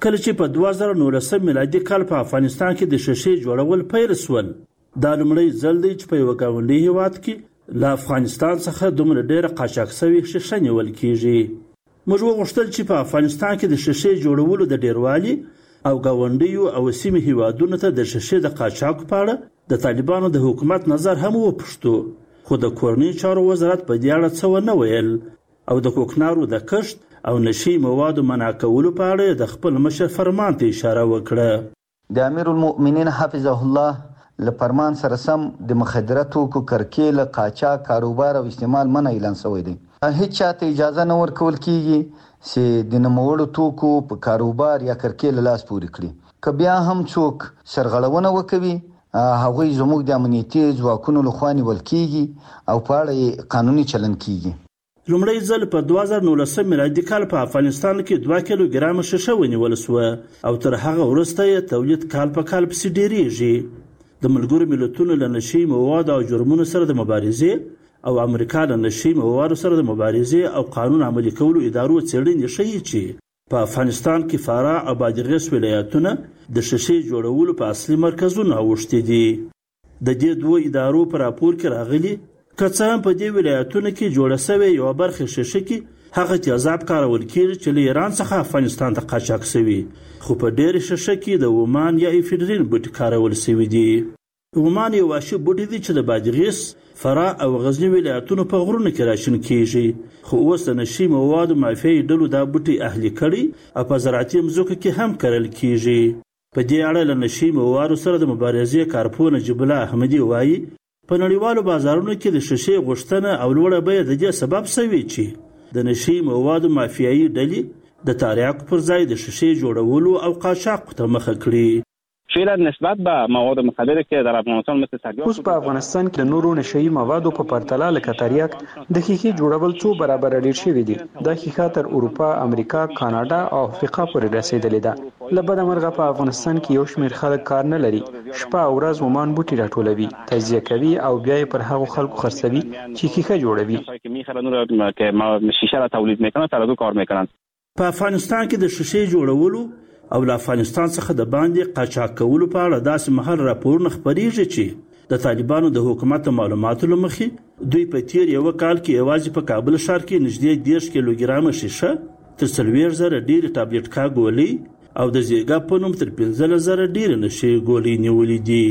کله چې په دوه زره نولسم میلادي کال په افغانستان کې د شیشې جوړول پیل سول. دا لومړی ځل دی چې په یوه ګاونډي هیواد کې له افغانستان څخه دومره ډېره قاچاق سوې شیشه نیول کیږي. موږ وغوښتل چې په افغانستان کې د شیشې جوړولو د ډیروالي او ګاونډیو او سیمې هیوادونو ته د شیشې د قاچاق په اړه د طالبانو د حکومت نظر هم وپوښتو، خو د کورنۍ چارو وزارت په دې اړه څه ونه ویل او د کوکنارو د کښت او نشي موادو منع کولو په اړه د خپل مشر فرمان ته اشاره وکړه. د امیر المؤمنین حفظه الله له فرمان سره سم د مخدره توکو کرکیل، قاچاق، کاروبار او استعمال منع اعلان شوی دی. هیڅ چاته اجازه نه ورکول کیږي چې د نوموړو توکو په کاروبار یا کرکیل لاس پورې کړي. که بیا هم څوک سرغړونه وکوي، هغوی زموږ د امنیتي ځواکونو لخوا نیول کیږي او په اړه قانوني چلند کیږي. لومړی ځل په دوه زره نولسم میلادي کال په افغانستان کې دوه کیلو ګرامه شیشه ونیول سوه او تر هغه وروسته یې تولید کال په کال پسې ډیریږي. د ملګرو ملتونو له نشي موادو او جرمونو سره د مبارزې او امریکا له نشي موادو سره د مبارزې او قانون عملي کولو ادارو څېړنې ښیي چې په افغانستان کې فراه او بادغیس ولایتونه د شیشې جوړولو په اصلي مرکزونه اوښتي دي. د دې دوو ادارو په راپور کې راغلي که څه هم په دې ولایتونو کې جوړه سوې یوه برخه شیشه کې هغه تیزاب کارول کېږي چې له ایران څخه افغانستان ته قاچاق سوي، خو په ډېرې شیشه کې د اومان یا ایفیډرین بوټي کارول سوي دي. اومان یو وحشي بوټی دی چې د بادغیس، فراه او غزني ولایتونو په غرونو کې راشین کیږي، خو اوس د نشي موادو مافیایي ډلو دا بوټي اهلي کړي او په زراعتي مځکو کې هم کرل کیږي. په دې اړه له نشي موادو سره د مبارزې کارپوه نجیب الله احمدي وایي په نړیوالو بازارونو کې د شیشې غوښتنه او لوړه بیه د دې سبب شوې چې د نشي موادو مافیایي ډلې د تریاکو پر ځای د شیشې جوړولو او قاچاق ته مخه کړي. فعلا نسبت به مواد مخدره که در افغانستان مثل تریاک اوس په افغانستان کې د نورو نشئی موادو په پرتله لکه تریاک د ښیښې جوړول څو برابر ډیر شوي دي. دا ښیښه تر اروپا، امریکا، کاناډا او افریقا پورې رسیدلې ده. له بده مرغه په افغانستان کې یو شمېر خلک کار نه لري، شپه او ورځ ومان بوټي راټولوي، تجزیه کوي او بیا یې پر هغو خلکو خرڅوي چې ښیښه جوړوي. شیشه را تولید میکنن، ترازو کار میکنن. په افغانستان کې د شیشې جوړولو او له افغانستان څخه د باندې قاچاق کولو په اړه داسې مهال راپورونه خپریږي چې د طالبانو د حکومت معلوماتو له مخې دوی په تیر یو کال کې یوازې په کابل ښار کې نږدې دېرش کیلوګرامه شیشه، تر څلوېښت زره ډېرې ټابلیټکا ګولۍ او د زیږه په نوم تر پنځلس زره ډېرې نشې ګولۍ نیولې دي.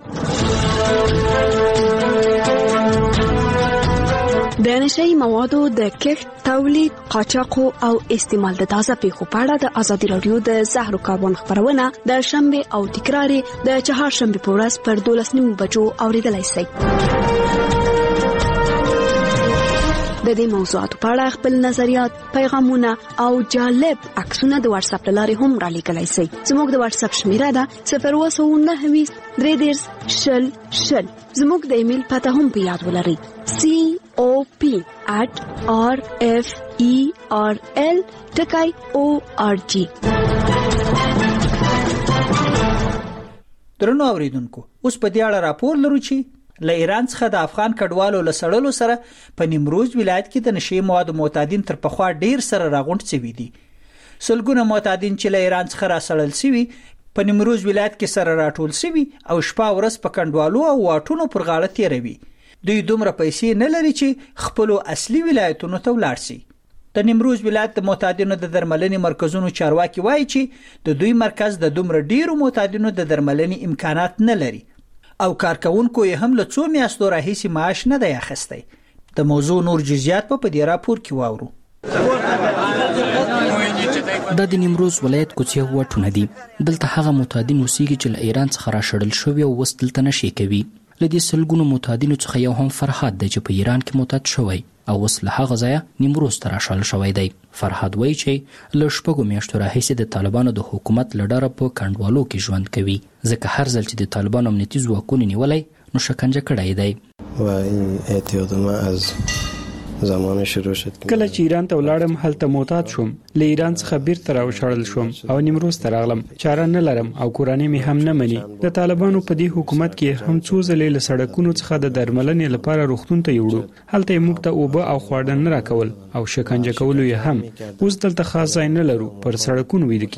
د نشئی موادو د کښت، تولید، قاچاق او استعمال د تازه پیښو په اړه د ازادي راډیو د زهرو کاروان خبرونه د شنبه او تکرار د چهارشنبه په ورځ پر دولس نیمو بجو اوریدلای شئ. د دې موضوعاتو په اړه خپل نظریات، پیغامونه او جالب عکسونه د واتس اپ لارې هم را لیږلی شئ. زموږ د واتس اپ شمیره ده صفر اووه سوه نهه ویشت درې دېرش شل شل. زموږ د ایمیل پته هم په یاد ولرئ: سی او پی at r f e r l ټکی او ار جی. درنو اوریدونکو، اوس په دې اړه راپور لرو چې له ایران څخه د افغان کډوالو له سړلو سره په نیمروز ولایت کې د نشي موادو معتادین تر پخوا ډیر سره راغونډ شوي دي. سلګونه معتادین چې له ایران څخه را سړل شوي په نیمروز ولایت کې سره راټول شوي او شپه ورځ په کډوالو او واټونو پر غاړه تیروي. دوی دومره پیسې نه لري چې خپل اصلي ولایتونو ته ولاړ شي. د نیمروز ولایت د معتادینو د درملنې مرکزونو چارواکي وایي چې د دوی مرکز د دومره ډیرو معتادینو د درملنې امکانات نه لري او کارکونکو یې هم له څو میاشتو راهیسې معاش نه دی اخیستی. د موضوع نور جزئیات په دې راپور کې واورو. دا د نیمروز ولایت کوڅې واټونه دي. دلته هغه معتادین اوسېږي چې له ایران څخه راشړل شوي او اوس دلته نشي کوي. له دې سلګونو معتادینو څخه یو هم فرهاد دی چې په ایران کې معتاد شوی او اوس له هغه ځایه نیمروز ته راشړل شوی دی. فرهاد وایي چې له شپږو میاشتو راهیسې د طالبانو د حکومت له ډاره په کنډوالو کې ژوند کوي، ځکه هر ځل چې د طالبانو امنیتي ځواکونو نیولی نو شکنجه کړی دی. و این اعتیاد ما از زمانه شروع شد. کله چې ایران ته ولاړم هلته معتاد شوم، له ایران څخه بیرته راوشړل شوم او نیمروز ته راغلم. چاره نه لرم او کورنۍ مې هم نه مني. د طالبانو په دې حکومت کې هم څو ځلې له سړکونو څخه د درملنې لپاره روغتون ته یوړو، هلته موږ ته اوبه او خواړه نه راکول او شکنجه کول یې هم. اوس دلته خاص ځای نه لرو، پر سړکونو ویده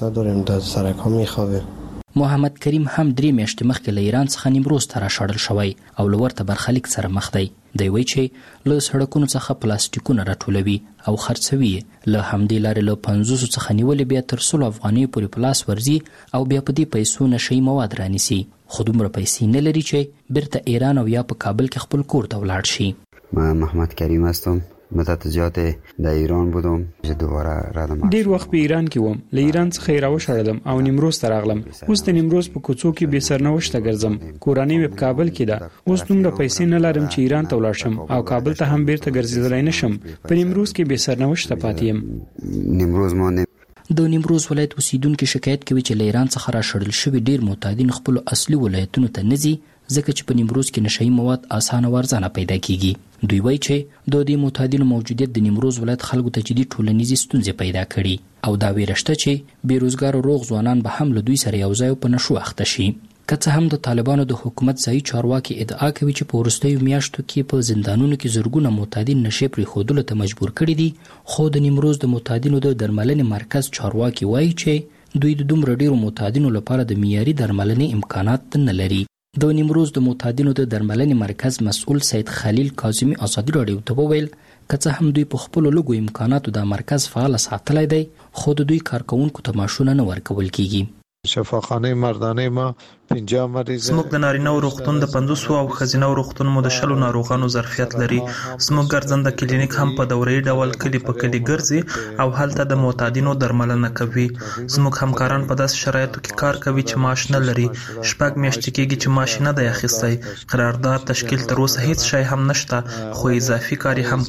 کیږو. محمد کریم هم درې میاشتې مخکې له ایران څخه نیمروز ته راشړل شوی او له ورته برخلیک سره مخ دی. دی وایي چې له سړکونو څخه پلاستیکونه راټولوي او خرڅوي، له همدې لارې له پنځوسو څخه نیولې بیا تر سلو افغانیو پورې پلاس ورځي او بیا په دې پیسو نشهیي مواد رانیسي، خو دومره پیسې نه لري چې بیرته ایران او یا په کابل کې خپل کور ته ولاړ شي. من محمد کریم هستم. مدت زیات در ایران بودم، دوباره رادم. ډیر وخت په ایران کې وم، له ایران څخه راوشړلم او نیمروز ته راغلم. اوس د نیمروز په کوڅو کې بې سرنوشته ګرځم، کورنۍ مې په کابل کې ده. اوس دومره پیسې نه لرم چې ایران ته ولاړ شم او کابل ته هم بیرته ګرځېدلی نه شم. په نیمروز کې بې سرنوشته پاتې یم. نیمروز ماندم. د نیمروز ولایت اوسیدونکو شکایت کوي چې له ایران څخه راشړل شوي ډیر معتادین خپل اصلي ولایتونو ته نه ځي، ځکه چې په نیمروز کې نشهیي مواد اسانه ورځنه پیدا کیږي. دوی وایي چې د دې معتادینو موجودیت د نیمروز ولایت خلکو ته جدي ټولنیزې ستونزې پیدا کړي او دا ویره شته چې بیروزګار روغ ځوانان به هم له دوی سره یو ځای په نشو اخته شي. که څه هم د طالبانو د حکومت ځایي چارواکي ادعا کوي چې په وروستیو میاشتو کې په زندانونو کې زرګونه معتادین نشې پرېښودلو ته مجبور کړي دي، خو د نیمروز د معتادینو د درملنې مرکز چارواکي وایي چې دوی د دومره ډیرو معتادینو لپاره د معیاري درملنې امکانات نه لري. د نیمروز د معتادینو د درملنې مرکز مسؤل سید خلیل کاظمي ازادي راډیو ته وویل که څه هم دوی په خپلو لږو امکاناتو د مرکز فعال ساتلی دی، خو د دوی کارکوونکو ته معاشونه نه ورکول کیږي. شفاخانه مردانه ما پنځه مریض زموږ د نارینه روغتون د پنځوسو او ښځینه روغتون مو د شلو ناروغانو ظرفیت لري. زموږ ګرځنده کلینیک هم په دورې ډول کلی په کلی ګرځي او هلته د معتادینو درملنه کوي. زموږ همکاران په داسې شرایطو کې کار کوي چې معاش نه لري. شپږ میاشتې کېږي چې معاش نه دی اخیستی. قرارداد تشکیل تر اوسه هیڅ شی هم نشته، خو اضافي کار هم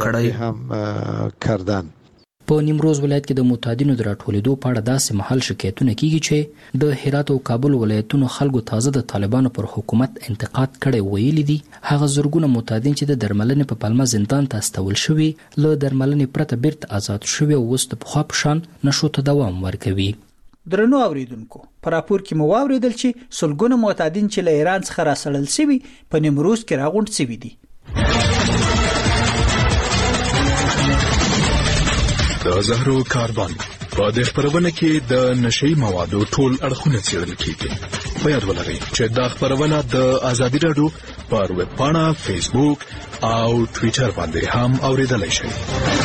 کړی. په نیمروز ولایت کې د معتادینو د راټولېدو په اړه داسې مهال شکایتونه کیږي چې د هرات او کابل ولایتونو خلکو تازه د طالبانو پر حکومت انتقاد کړی ویلي دي. هغه زرګونه معتادین چې د درملنې په پلمه زندان ته استول شوي له درملنې پرته بیرته آزاد شوي او اوس د پخوا په شان نشو ته دوام ورکوي. درنو اوریدونکو، په راپور کې مو واوریدل چې سلګونه معتادین چې له ایران څخه راسړل شوي په نیمروز کې راغونډ شوي دي. د زهرو کاربن په دې خبرونه کې د نشهیي موادو ټول اړخونه څېړل کیږي. په یاد ولرئ چې دا خبرونه د ازادي راډیو پر ویب پاڼه، فیسبوک او ټویټر باندې هم اوریدلای شئ.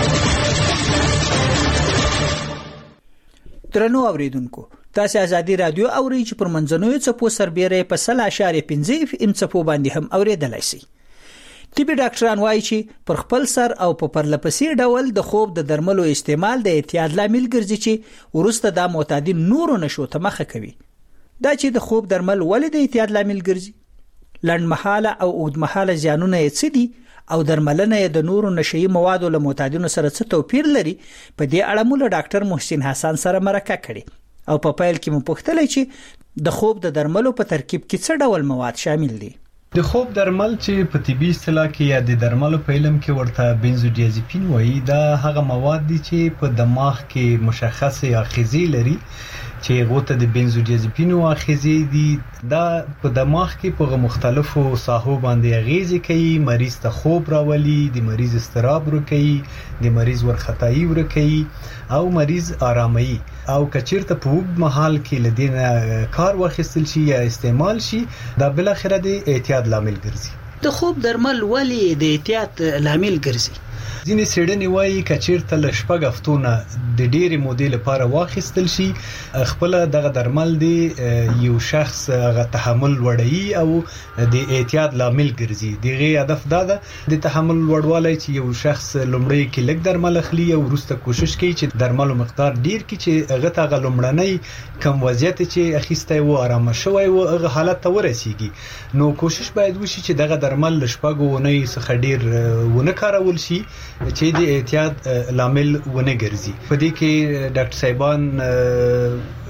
درنو اوریدونکو، تاسو ازادي راډیو اورئ چې پر منځنوي څپو سربېره په سل اشاریه پنځه اف ام څپو باندې هم اوریدلای شئ. طبي ډاکټران وایي چې پر خپل سر او په پرلپسې ډول د خوب د درملو استعمال د اعتیاد لامل ګرځي چې ورسته د معتادین نورو نشو ته مخه کوي. دا چې د خوب درمل ولې د اعتیاد لامل ګرځي، لنډمحاله او اوږدمحاله زیانونه یې څه دي او درملنه یې د نورو نشهیي موادو له معتادینو سره څه توپیر لري، په دې اړه مو له ډاکټر محسن حسن سره مرکه کړې او په پیل کې مو پوښتلی چې د خوب د درملو په ترکیب کې څه ډول مواد شامل دي. د خوب درمل چې په طبي اصطلاح کې یا د درملو په علم کې ورته بنزودیازپین وایي، دا هغه مواد دي چې په دماغ کې مشخصه آخذې لري چې هغه ته د بنزودیازپین آخذې دي. دا په دماغ کې په مختلفو ساحو باندې اغیزې کوي، مریض ته خوب راولي، د مریض استراب ورکوي، د مریض ورختایي ورکوي او مریض آرامي. او کچیرته په وګ محل کې لدینه کار واخیستل شي یا استعمال شي، دا بل اخره د اعتیاد لامل ګرځي. د خوب درمل ولی د اعتیاد لامل ګرځي؟ ځینې څېړنې وایي کچیرته له شپږ هفتونه د ډېرې مودې لپاره واخیستل شي، خپل دغه درمل د یو شخص هغه تحمل وړي او د اعتیاد لامل ګرځي. دغه هدف دا ده د تحمل وړوالی چې یو شخص لومړی کې لږ درمل اخلي او وروسته کوشش کوي چې درملو مقدار ډیر کړي چې هغه ته هغه لومړنی کم وضعیت چې اخیستی و آرامه شوی و هغه حالت ته ورسیږي. نو کوشش باید وشي چې دغه درمل له شپږو اونیو څخه ډیر ونه کارول شي چې د اعتیاد لامل ونه ګرځي. په دې کې ډاکټر صاحبان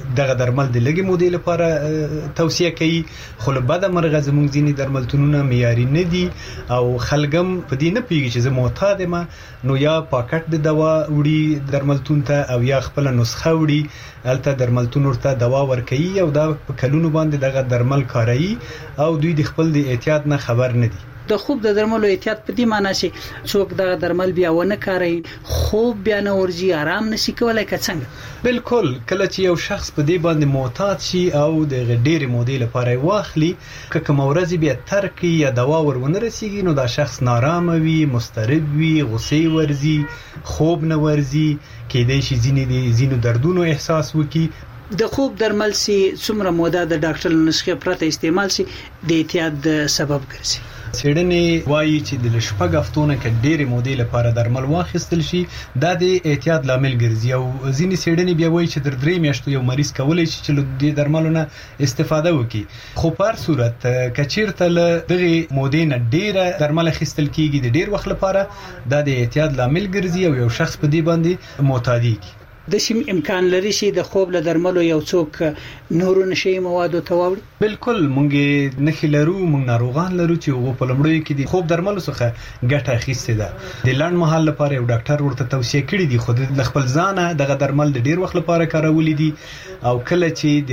دغه درمل د لګي مودې لپاره توصیه کوي، خو له بده مرغه زموږ ځینې درملتونونه معیاري نه دي او خلګم په دې نه پیږي چې زه معتاد یم، نو یا پاکټ د دوا وړي درملتون ته او یا خپل نسخه وړي، الته درملتون ورته دوا ورکوي او دا په کلونو باندې دغه درمل کاروي او دوی د خپل د احتیاط نه خبر نه دي. د خوب د درملو احتیاط په دې معنی چې څوک د درمل بیا ونه کاروي، خوب بیا نه ورځي، آرام نشي کولای که څنګه؟ بالکل، کله چې یو شخص په دې باندې معتاد شي او د ډېرې مودې لپاره واخلي، که کوم ورځ بیا ترک یا دوا ورونه رسیږي، نو دا شخص نارامه وي، مضطرب وي، غصې ورځي، خوب نه ورځي، کېدای شي ځینې د ځینو دردونو احساس وکړي. د خوب درمل سي څومره موده د ډاکټر نسخه پرته استعمال سي د احتیاط سبب ګرځي؟ څېړنې وایي چې د شپږ هفتو نه کې ډېرې مودې لپاره درمل واخیستل شي دا د احتیاط لامل ګرځي، او ځینې څېړنې بیا وایي چې تر درې میاشتو یو مریض کولی شي چې له دې درملو نه استفاده وکړي. خو په هر صورت که چېرته له دغې مودې نه ډېره درمل اخیستل کېږي د ډېر وخت لپاره، دا د احتیاط لامل ګرځي او یو شخص په دې باندې معتادېږي. د سیم امکان لري چې د خوب له درملو یو څوک نورو نشي موادو ته واوړي؟ بالکل، مونږ نه لرو، مونږ ناروغان لرو چې هغه په لمړیو کې د خوب درملو څخه ګټه اخیستې ده. د لنډ مهال لپاره یو ډاکټر ورته توصیه کړې دي، خو د خپل ځانه دغه درمل د ډیر وخت لپاره کارولې دي او کله چې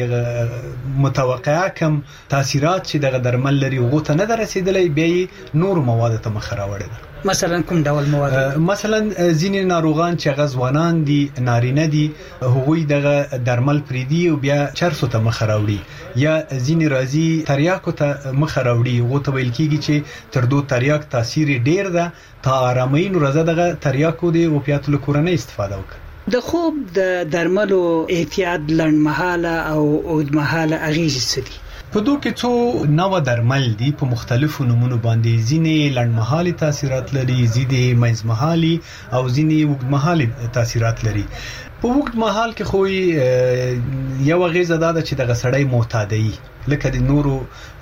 د متوقعه کم تاثیرات چې دغه درمل لري هغه ته نه رسیدلې، بیا نور مواد ته مخ راوړي. مثلا کوم ډول مواد؟ مثلا ځینې ناروغان چې غزوانان دي، نارینه دي، هغوی دغه درمل پریدي او بیا چرسو ته مخ راوړي، یا ځینې راځي تریاکو ته مخ راوړي، هغه ته ویل کیږي چې تر دو تریاک تاثیر ډیر ده، تا آرامي نو راځه دغه تریاکو دی او پیاتلو کورنۍ استفاده وکړي. د خوب د درملو احتیاط لنډمهاله او اوږدمهاله اغیزې څه دي؟ په دوه کې څو نوع درمل دي په مختلفو نمونو باندې، ځینې لنډمهالي تاثیرات لري، ځینې منځمهالي او ځینې اوږدمهالي تاثیرات لري. په اوږد مهال کې خو یو غیزه ده چې دغه سړی معتادي، لکه د نورو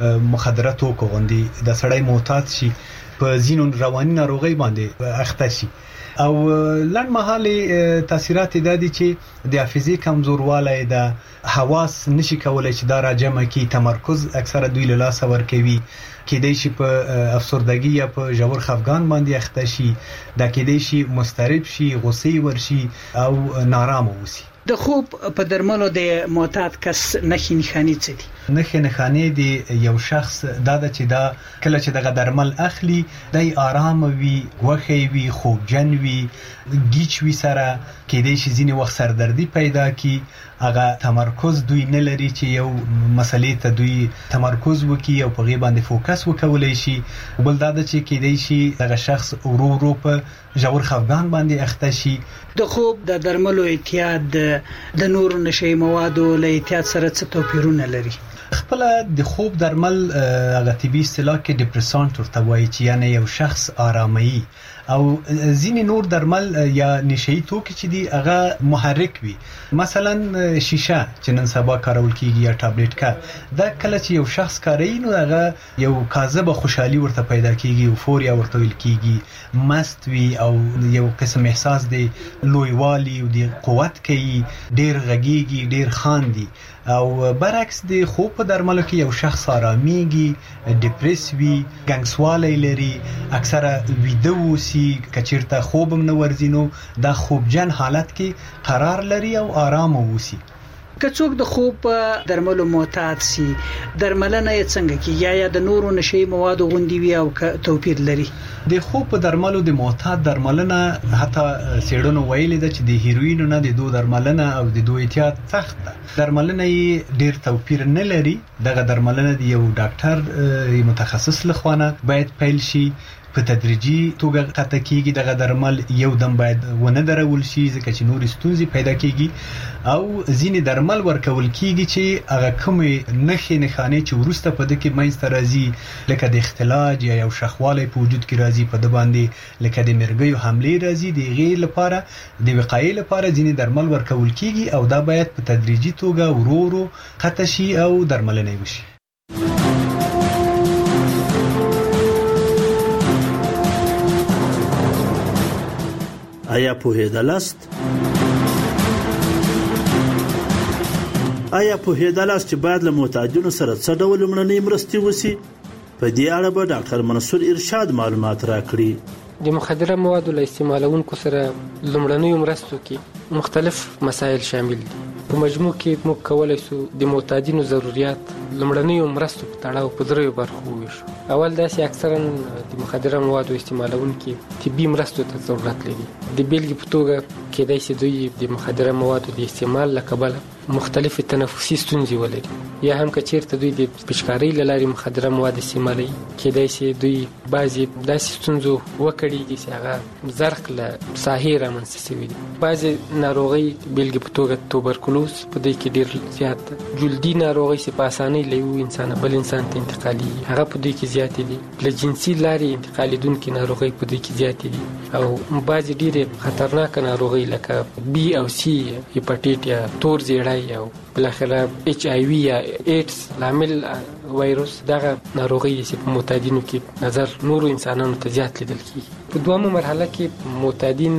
مخدراتو کوغندي د سړی معتاد شي، په ځینو رواني ناروغي باندې اخته شي. او لنډ مهالي تاثیرات د دې چې د حافظې کمزوروالی، د حواس نشي کولای چې دا راجمع کی، تمرکز اکثره دوی له لاسه ورکوي، کېدای شي په افسردګي یا په ژور خفګان باندې اخته شي، دا کېدای شي مضطرب شي، غصې ورشي او نارامه وسی. د خوب په درملو د معتاد کس نښې نښانې څه دي؟ نښې نښانې د یو شخص دا ده چې دا کله چې دغه درمل اخلي دی آرام وي، غوښی وي، خوبجن وي، گیچ وي، سره کېدای شي ځینې وخت سردردي پیدا کی، هغه تمرکز دوی نه لري چې یو مسلې ته دوی تمرکز وکړي او په هغې باندې فوکس وکولی شي. بل دا ده چې کېدای شي دغه شخص ورو ورو په ژور خفګان باندې اخته شي. د خوب د درملو احتیاط د نورو نشي موادو له احتیاط سره څه توپیرونه لري؟ خپل د خوب درمل هغه طبي اصطلاح کې ډیپریسانت ورته وایي چې یعنی یو شخص آرامي، او ځینې نور درمل یا نشئی توکي چې دی هغه محرک وي، مثلا شیشه چې نن سبا کارول کیږي یا ټابلیټ کا، دا کله چې یو شخص کاروي نو هغه یو کاذبه خوشحالي ورته پیدا کیږي، اوفوریا ورته ویل کیږي، مست وي او یو قسم احساس دی لویوالي او دی قوت کوي، ډیر غږیږي، ډیر خاندي. او برعکس د خوب په درملو کې یو شخص آرامیږي، ډیپریس وي، ګنګسوالی لري، اکثره ویده وسی، کچیرته خوب هم نه ورځي نو دا خوبجن حالت کې قرار لري او آرام وسی. که څوک د خوب په درملو معتاد سي، درملنه یې څنګه کیږي؟ یا د نورو نشي موادو غوندي وي او توپیر لري؟ د خوب په درملو د معتاد درملنه حتی څېړنو ویلي ده چې د هیروینو نه د دو درملنه او د دو احتیاط سخت ده. درملنه یې ډیر توپیر نه لري. دغه درملنه د یو ډاکټر متخصص لخوا باید پیل شي، په تدریجي توګه قطع کیږي. دغه درمل یو دم باید ونه درول شي ځکه چې نور ستونزې پیدا کیږي، او ځینې درمل ورکول کیږي چې هغه کومې نښې نښانې چې وروسته په دې کې منځته راځي، لکه د اختلاج یا یو شخوالی په وجود کې راځي په د باندې، لکه د مرګیو حملې راځي، د هغې لپاره د وقایې لپاره ځینې درمل ورکول کیږي، او دا باید په تدریجي توګه ورو ورو قطع شي او درملنه وشي. آیا پوهېدلاست آیا پوهېدلاست چې باید له معتادینو سره څه ډول لومړنۍ مرستې وشي؟ په دې اړه به ډاکټر منصور ارشاد معلومات راکړي. د مخدره موادو له استعمالونکو سره لومړنیو مرستو کې مختلف مسایل شامل دي. په مجموع کې موږ کولی شو د معتادینو ضرورت لومړنیو مرستو په تړاو په دریو برخو وویشو. اول داسې اکثرا د مخدره موادو استعمالونکي طبي مرستو ته ضرورت لري. د بیلګې په توګه کېدای شي دوی د مخدره موادو د استعمال له کبله مختلفې تنفسي ستونزې ولري، یا هم که چیرته دوی د پچکارۍ له لارې مخدره مواد استعمالوي، کېدای شي دوی بعضې داسې ستونزو وکړېږي چې هغه زرق له ساحې رامنځته شوي دي. بعضې ناروغۍ بېلګې په توګه توبرکلوز په دوی کې ډېر زیات ده. جلدي ناروغۍ چې په اسانۍ له یو انسانه بل انسان ته انتقالېږي هغه په دوی کې زیاتې دي. له جنسي لارې انتقالېدونکې ناروغۍ په دوی کې زیاتې دي، او بعضې ډېرې خطرناکه ناروغۍ لکه بي او سی هیپاټیټ یا تور زیړی او بالاخره اچ آی وي یا ایډز لامل وایروس، دغه ناروغۍ چې په معتادینو کې نظر نورو انسانانو ته زیات لیدل کیږي. په دویمه مرحله کې معتادین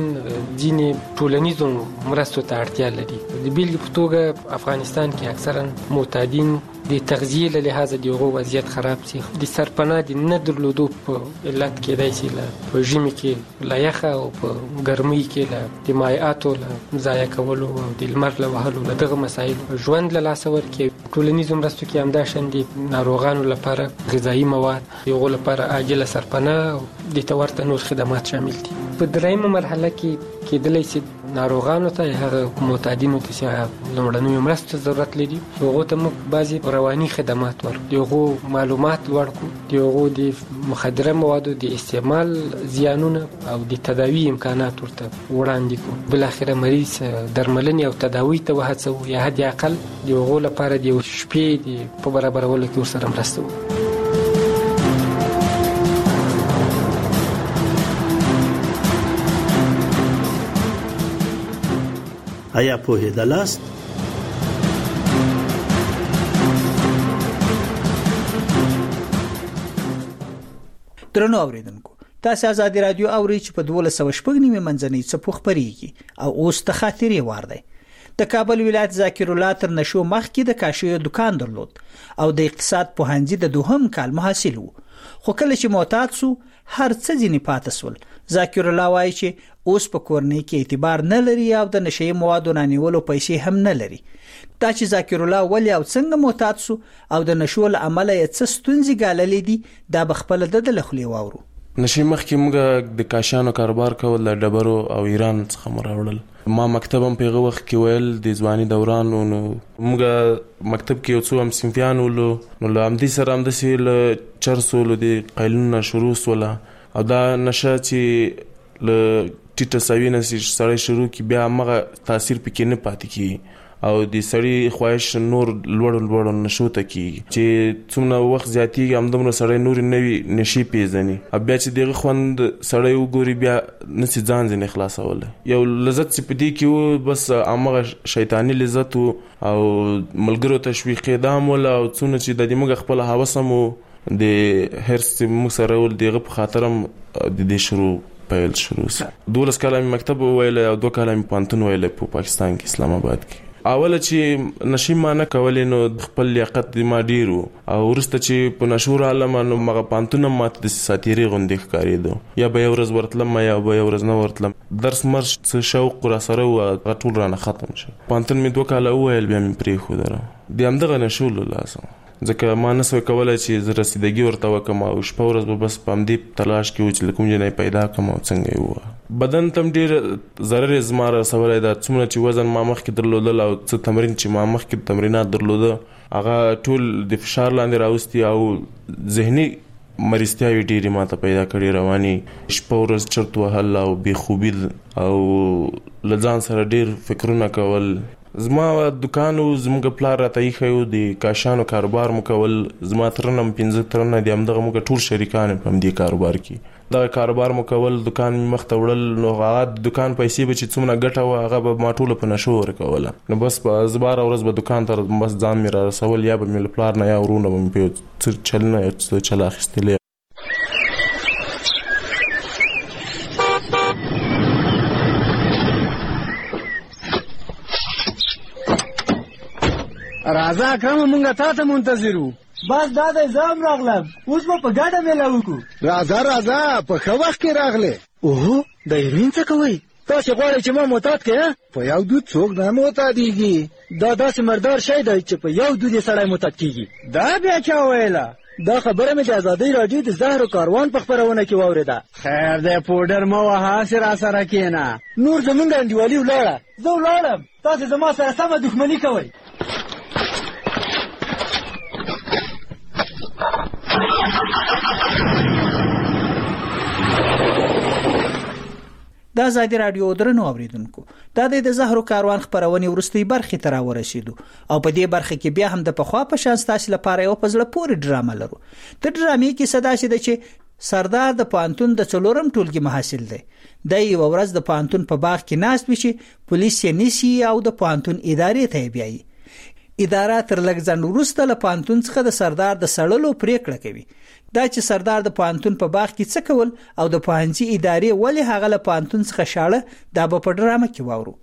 ځینې ټولنیزو مرستو ته اړتیا لري. د بیلګې په توګه افغانستان کې اکثرا معتادین د تغذیې له لحاظه د هغو وضعیت خراب شي. د سرپناه د نه درلودو په علت کېدای شي په ژمي کې له یخه او په ګرمۍ کې له د مایعاتو له ضایع کولو او د لمر له وهلو له دغه مسایلو ژوند له لاسه ورکوي. ټولنیزو مرستو کې همداشان د ناروغانو لپاره غذایي مواد، د هغو لپاره عاجله سرپناه او د ته ورته نور خدمات شامل دي. په دریمه مرحله کې کېدلی شي ناروغانو ته یا هغه معتادینو ته چې لومړنیو مرستو ضرورت لري هغو ته موږ بعضې رواني خدمات ورکړو، د هغو معلومات لوړ کړو، د هغو د مخدره موادو د استعمال زیانونه او د تداوي امکانات ورته وړاندې کړو. بالاخره مریض درملنې او تداوي ته وهڅوو، یا حد اقل د هغو لپاره د یو شپې د په برابرولو کې ورسره مرسته وکړو. آیا پوهېدلاست؟ درنو اوریدونکو، تاسو آزادي رادیو اورئ چې په دولس سوه شپږ نیمه منځنۍ څپو خپرېږي او اوس د خاطرې وار دی. د کابل ولایت ذاکر الله تر نشو مخکې د کاشیو دکان درلود او د اقتصاد پوهنځي د دوهم کال محصل و، خو کله چې معتاد سو هر څه ځینې پاتې سول. ذاکر الله وایي چې اوس په کورنۍ کې اعتبار نه لري او د نشي موادو رانیولو پیسې هم نه لري. دا چې ذاکر الله ولې او څنګه معتاد سو او د نشو له امله یې څه ستونزې ګاللې دي، دا به خپله د ده له خولې واورو. نشي مخکې موږ د کاشانو کاروبار کول له ډبرو او ایران څخه مو راوړل. ما مکتب هم په هغه وخت کې ویل د ځواني دوران، نو موږ مکتب کې یو څو هم صنفیان ولو، نو له همدې سره همداسې له چرسو له د قیلونو شروع سوله، او دا نشه چې له ټیټه سوي نه چې سړی شروع کړي بیا همغه تاثیر پکې نه پاتې کېږي او د سړي خواهش نور لوړو لوړو نشو ته کېږي چې څومره وخت زیاتېږي همدومره سړی نورې نوې نشي پیژني، او بیا چې دغه خوند سړی وګوري بیا نسي ځان ځینې خلاصولی. یو لذت چې په دې کې و بس همغه شیطاني لذت و او ملګرو تشویقېدا هم وله، او څونه چې د دې موږ خپله هوس هم و د هرس چې موږ سره ول دغه په خاطر هم د دې شروع پیل شروع سو. دولس کاله مې مکتب وویلی او دوه کاله مې پوهنتون ویلی په پاکستان کې اسلام آباد کې. اوله چې نشي ما نه کولې نو خپل لیاقت د ما ډېر و، او وروسته چې په نشو رالم نو مغه پوهنتون هم ماته داسې ساتیرې غوندې ښکارېدو، یا به یو ورځ ورتلم یا به یو ورځ نه ورتلم. درس مرش څه شوق راسره و هغه ټول رانه ختم شو. پوهنتون مې دوه کاله وویل بیا مې پرېښودله د همدغه نشو له لاسه، ځکه ما نسوی کولی چې زه رسیدګي ورته وکړم او شپه ورځ به بس په همدې تلاش کې و چې له کوم ځای پیدا کړم او څنګه یې ووهه. بدن ته هم ډېر ضرر یې زما رسولی دا، څومره چې وزن ما مخکې درلودل او څه تمرین چې ما مخکې تمرینات درلوده هغه ټول د فشار لاندې راوستي او ذهني مریضتیاوې ډېرې ما ته پیدا کړي، رواني شپه ورځ چرت وهل او بېخوبي او له ځان سره ډېر فکرونه کول. زما دکان و، زموږ پلار راته ایښی و، د کاشانو کاروبار مو کول، زما ترنه هم پنځه ترنه دي همدغه موږ ټول شریکان په همدې کاروبار کې دغه کاروبار مو کول، دکان مې مخ ته وړل، نو هغه د دکان پیسې به چې څومره ګټه وه هغه به ما ټوله په نشو ورکوله، نو بس په زه به هره ورځ به دکان ته بس ځان مې را رسول، یا به مې له پلار نه یا ورونه به مې په یو څه چلونه یا څه چل اخیستلې. اکرم مونږه تا ته منتظر وو. بس دا د زام راغلم، اوس به په ګډه میله وکړو. راځه راځه په ښه وخت کې راغلې. اوهو د ایرین څه کوئ؟ تاسې غواړئ چې ما معتاد کړې؟ په یو دود څوک نه معتادېږي. دا داسې مردار شی دی چې په یو دود یې سړی معتاد کېږي. دا بیا چا ویله؟ دا خبره مې د ازادۍ راډیو د زهرو کاروان په خپرونه کې واورېده. خیر دی پوډر مه وهه، هسې را سره کښېنه. نور زمونږ انډیوالي ولاړه، زه ولاړم، تاسې زما سره سمه دښمني کوئ. د ازادي راډیو درنو اوریدونکو، دا د زهرو کاروان خبرونه ورستۍ برخې ته راورسېدو او په دې برخه کې بیا هم د پخوا په شان ستاسو لپاره یو پزله پورې ډرامه لرو. د ډرامې کې صدا شي چې سردار د پانتون د څلورم ټولګي محصل دی. د یو ورځ د پانتون په باغ کې ناست وي چې پولیس یې نیسي او د پانتون ادارې ته بیایي. اداره تر لږ ځنډ وروسته له پانتون څخه د سردار د سړلو پریکړه کوي. دا چې سردار د پانتون په باغ کې څه کول او د پوهنځي ادارې ولې هغه له پانتون څخه شاړه، دا به په ډرامه کې واورو.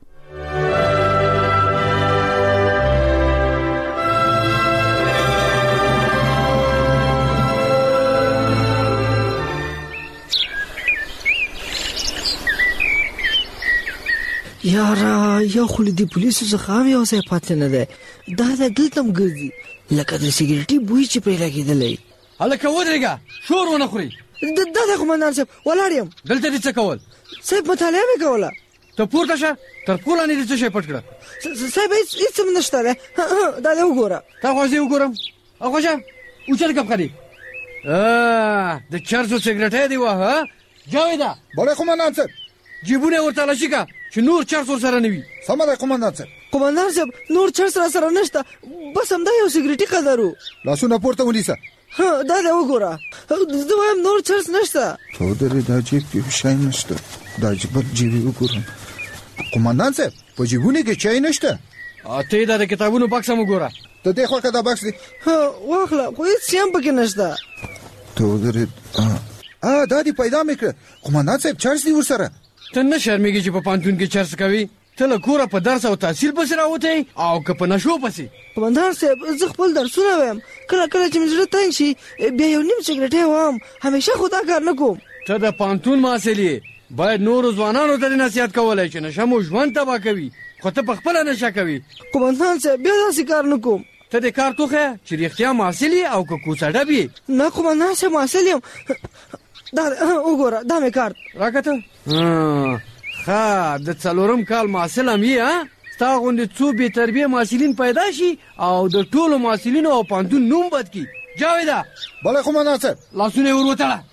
یاره یو خو له دې پولیسو څخه هم یو ځای پاتې نه دی. دا د دلته هم ګرځي لکه د سګرټي بوی چې پرې لګېدلی. هلکه ودرېږه، شور ونه خورئ. دا د قمندان صاحب ولاړ یم. دلته دې څه کول؟ صاحب مطالعه مې کوله. ته پورته شه، تر پوله نه دې څه شی پټ کړه. صاحب هېڅ هم نشته دی. دا دې وګوره. تا خو زه وګورم. اخوشه اوچل کپ خري د چرسو سګرټې دی واه. جاویدا بله قمندان صاحب جیبونه ورته لشي کا چې نور چرس ورسره نه وي. سمه ده قمندان صاحب. قمندان صاحب نور چرس را سره نشته، بس همدا یو سګرټي قدرو. لاسونه پورته ونیسه. ها دا دا وګوره، زه وایم نور چرس نشته. ته درې دا جیب کې شی نشته. دا جیب جیب وګورم. قمندان صاحب په جیبونه کې چای نشته. ته دا د کتابونو بکس هم وګوره. ته دې خوا کې دا بکس دی. ها واخله، خو هېڅ هم پکې نشته. ته درې ا دا دې پیدا مې کړ. قمندان صاحب چرس دی ورسره. ته نه شرمېږي چې په پانتون کې چرس کوي؟ ته له کوره په درس او تحصیل پسې راوتی او که په نشو پسې؟ قمندان صاحب زه خپل درسونه وایم، کله کله چې مې زړه تنګ شي بیا یو نیم سګرټی وایم، همیشه خو دا کار نه کوم. ته د پانتون محصل یې، باید نورو ځوانانو ته نصیحت کولی چې نشه مو ژوند تباه کوي، خو ته پخپله نشه کوي. قمندان صاحب بیا داسې کار نه کوم. ته د کار توخه چې رښتیا محصل یې او که کوڅه ډب یې؟ نه قمندان صاحب محصل یم. دا وګوره دا مې کارت راکته. ښه د څلورم کال محصل هم یې ها؟ ستا غوندې څو بې تربیې محصلین پیدا شي او د ټولو محصلینو او پانتون نوم بد کړي. جاویده بله قمندان صاحب. لاسونه یې ور وتړه.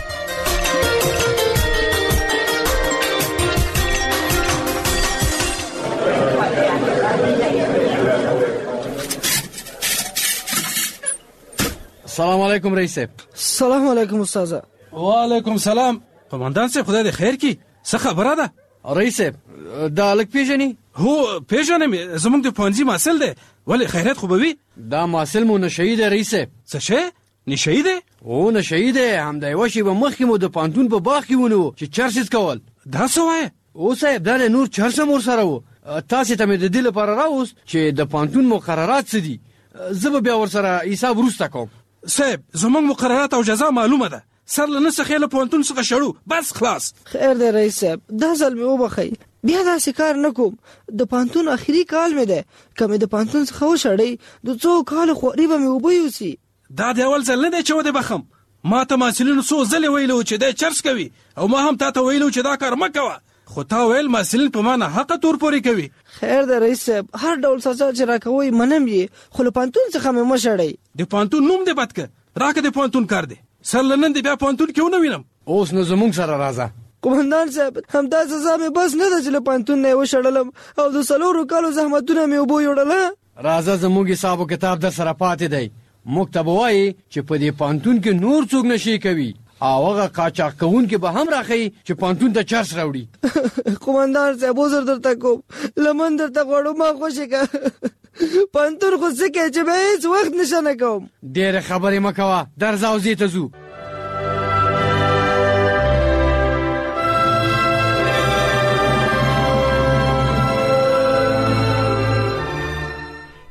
سلام علیکم رئیس صاحب. سلام علیکم استاذه. وعلیکم سلام. قمندان صاحب خدای دې خیر کړي، څه خبره ده؟ رئیس صاحب دا هلک پېژنې؟ هو پېژنم، زموږ د پوهنځي محصل دی. ولې خیریت خو به وي؟ دا محصل مو نشهیي دی رئیس صاحب. څه شی؟ نشهیي دی؟ او نشهیي دی. همدا یوه شېبه مخکې مو د پانتون په باغ کې ونیو چې چرس یې څکول. دا څه وایې؟ او صاحب دا د نور چرس هم ورسره و. تاسې ته مې د دې لپاره راوست چې د پانتون مقررات څه دي. زه به بیا ورسره حساب وروسته کوم. صاحب زموږ مقررات او جزا معلومه ده. سر له نسخې له پوهنتون څخه شړو، بس خلاص. خیر دی رئیس صاحب، دا ځل مې وبخئ، بیا داسې کار نه کوم. د پوهنتون اخري کال مې دی، که مې د پوهنتون څخه وشړئ د څو کالو خواري به مې اوبه یوسي. دا د اول ځل نه دی چې ودې بخم. ما ته محصلینو څو ځلې ویلو چې دی چرس کوي او ما هم تا ته ویلو چې دا کار مه کوه، خو تا ویل محصلین په ما نه حقه تور پورې کوي. خیر دی رئیس صاحب، هر ډول سزا چې راکوئ منم یې، خو له پوهنتون څخه مې مه شړئ. د پوهنتون نوم دې بد که، راکه د پوهنتون کار دی. سر له نن دې بیا پوهنتون کې ونه وینم. اوس نو زموږ سره راځه. قمندان صاحب همدا سزا مې بس نه ده چې له پوهنتون نه یې وشړلم او د څلورو کالو زحمتونه مې اوبه یوړله. راځه زموږ حساب و کتاب در سره پاتې دی. موږ ته به وایي چې په دې پوهنتون کې نور څوک نشي کوي او هغه قاچاق کوونکي به هم راښیي چې پوهنتون ته چرس راوړي. قمندان صاحب عذر درته کوم، لمن درته غواړم ما خوشې که پوهنتون خو څه کوې چې به هېڅ وخت نشه نه کوم. ډېرې خبرې مه کوه، درځه او زی ته ځو.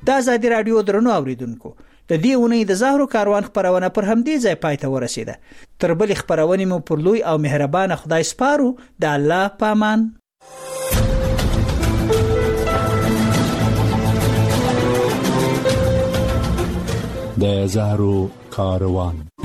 د ازادي رادیو درنو اوریدونکو د دې اونۍ د زهرو کاروان خبرونه پر همدې ځای پای ته ورسیده. تر بلې خبرونې مو پر لوی او مهربان خدای سپارو. د الله پامان. د زهرو کاروان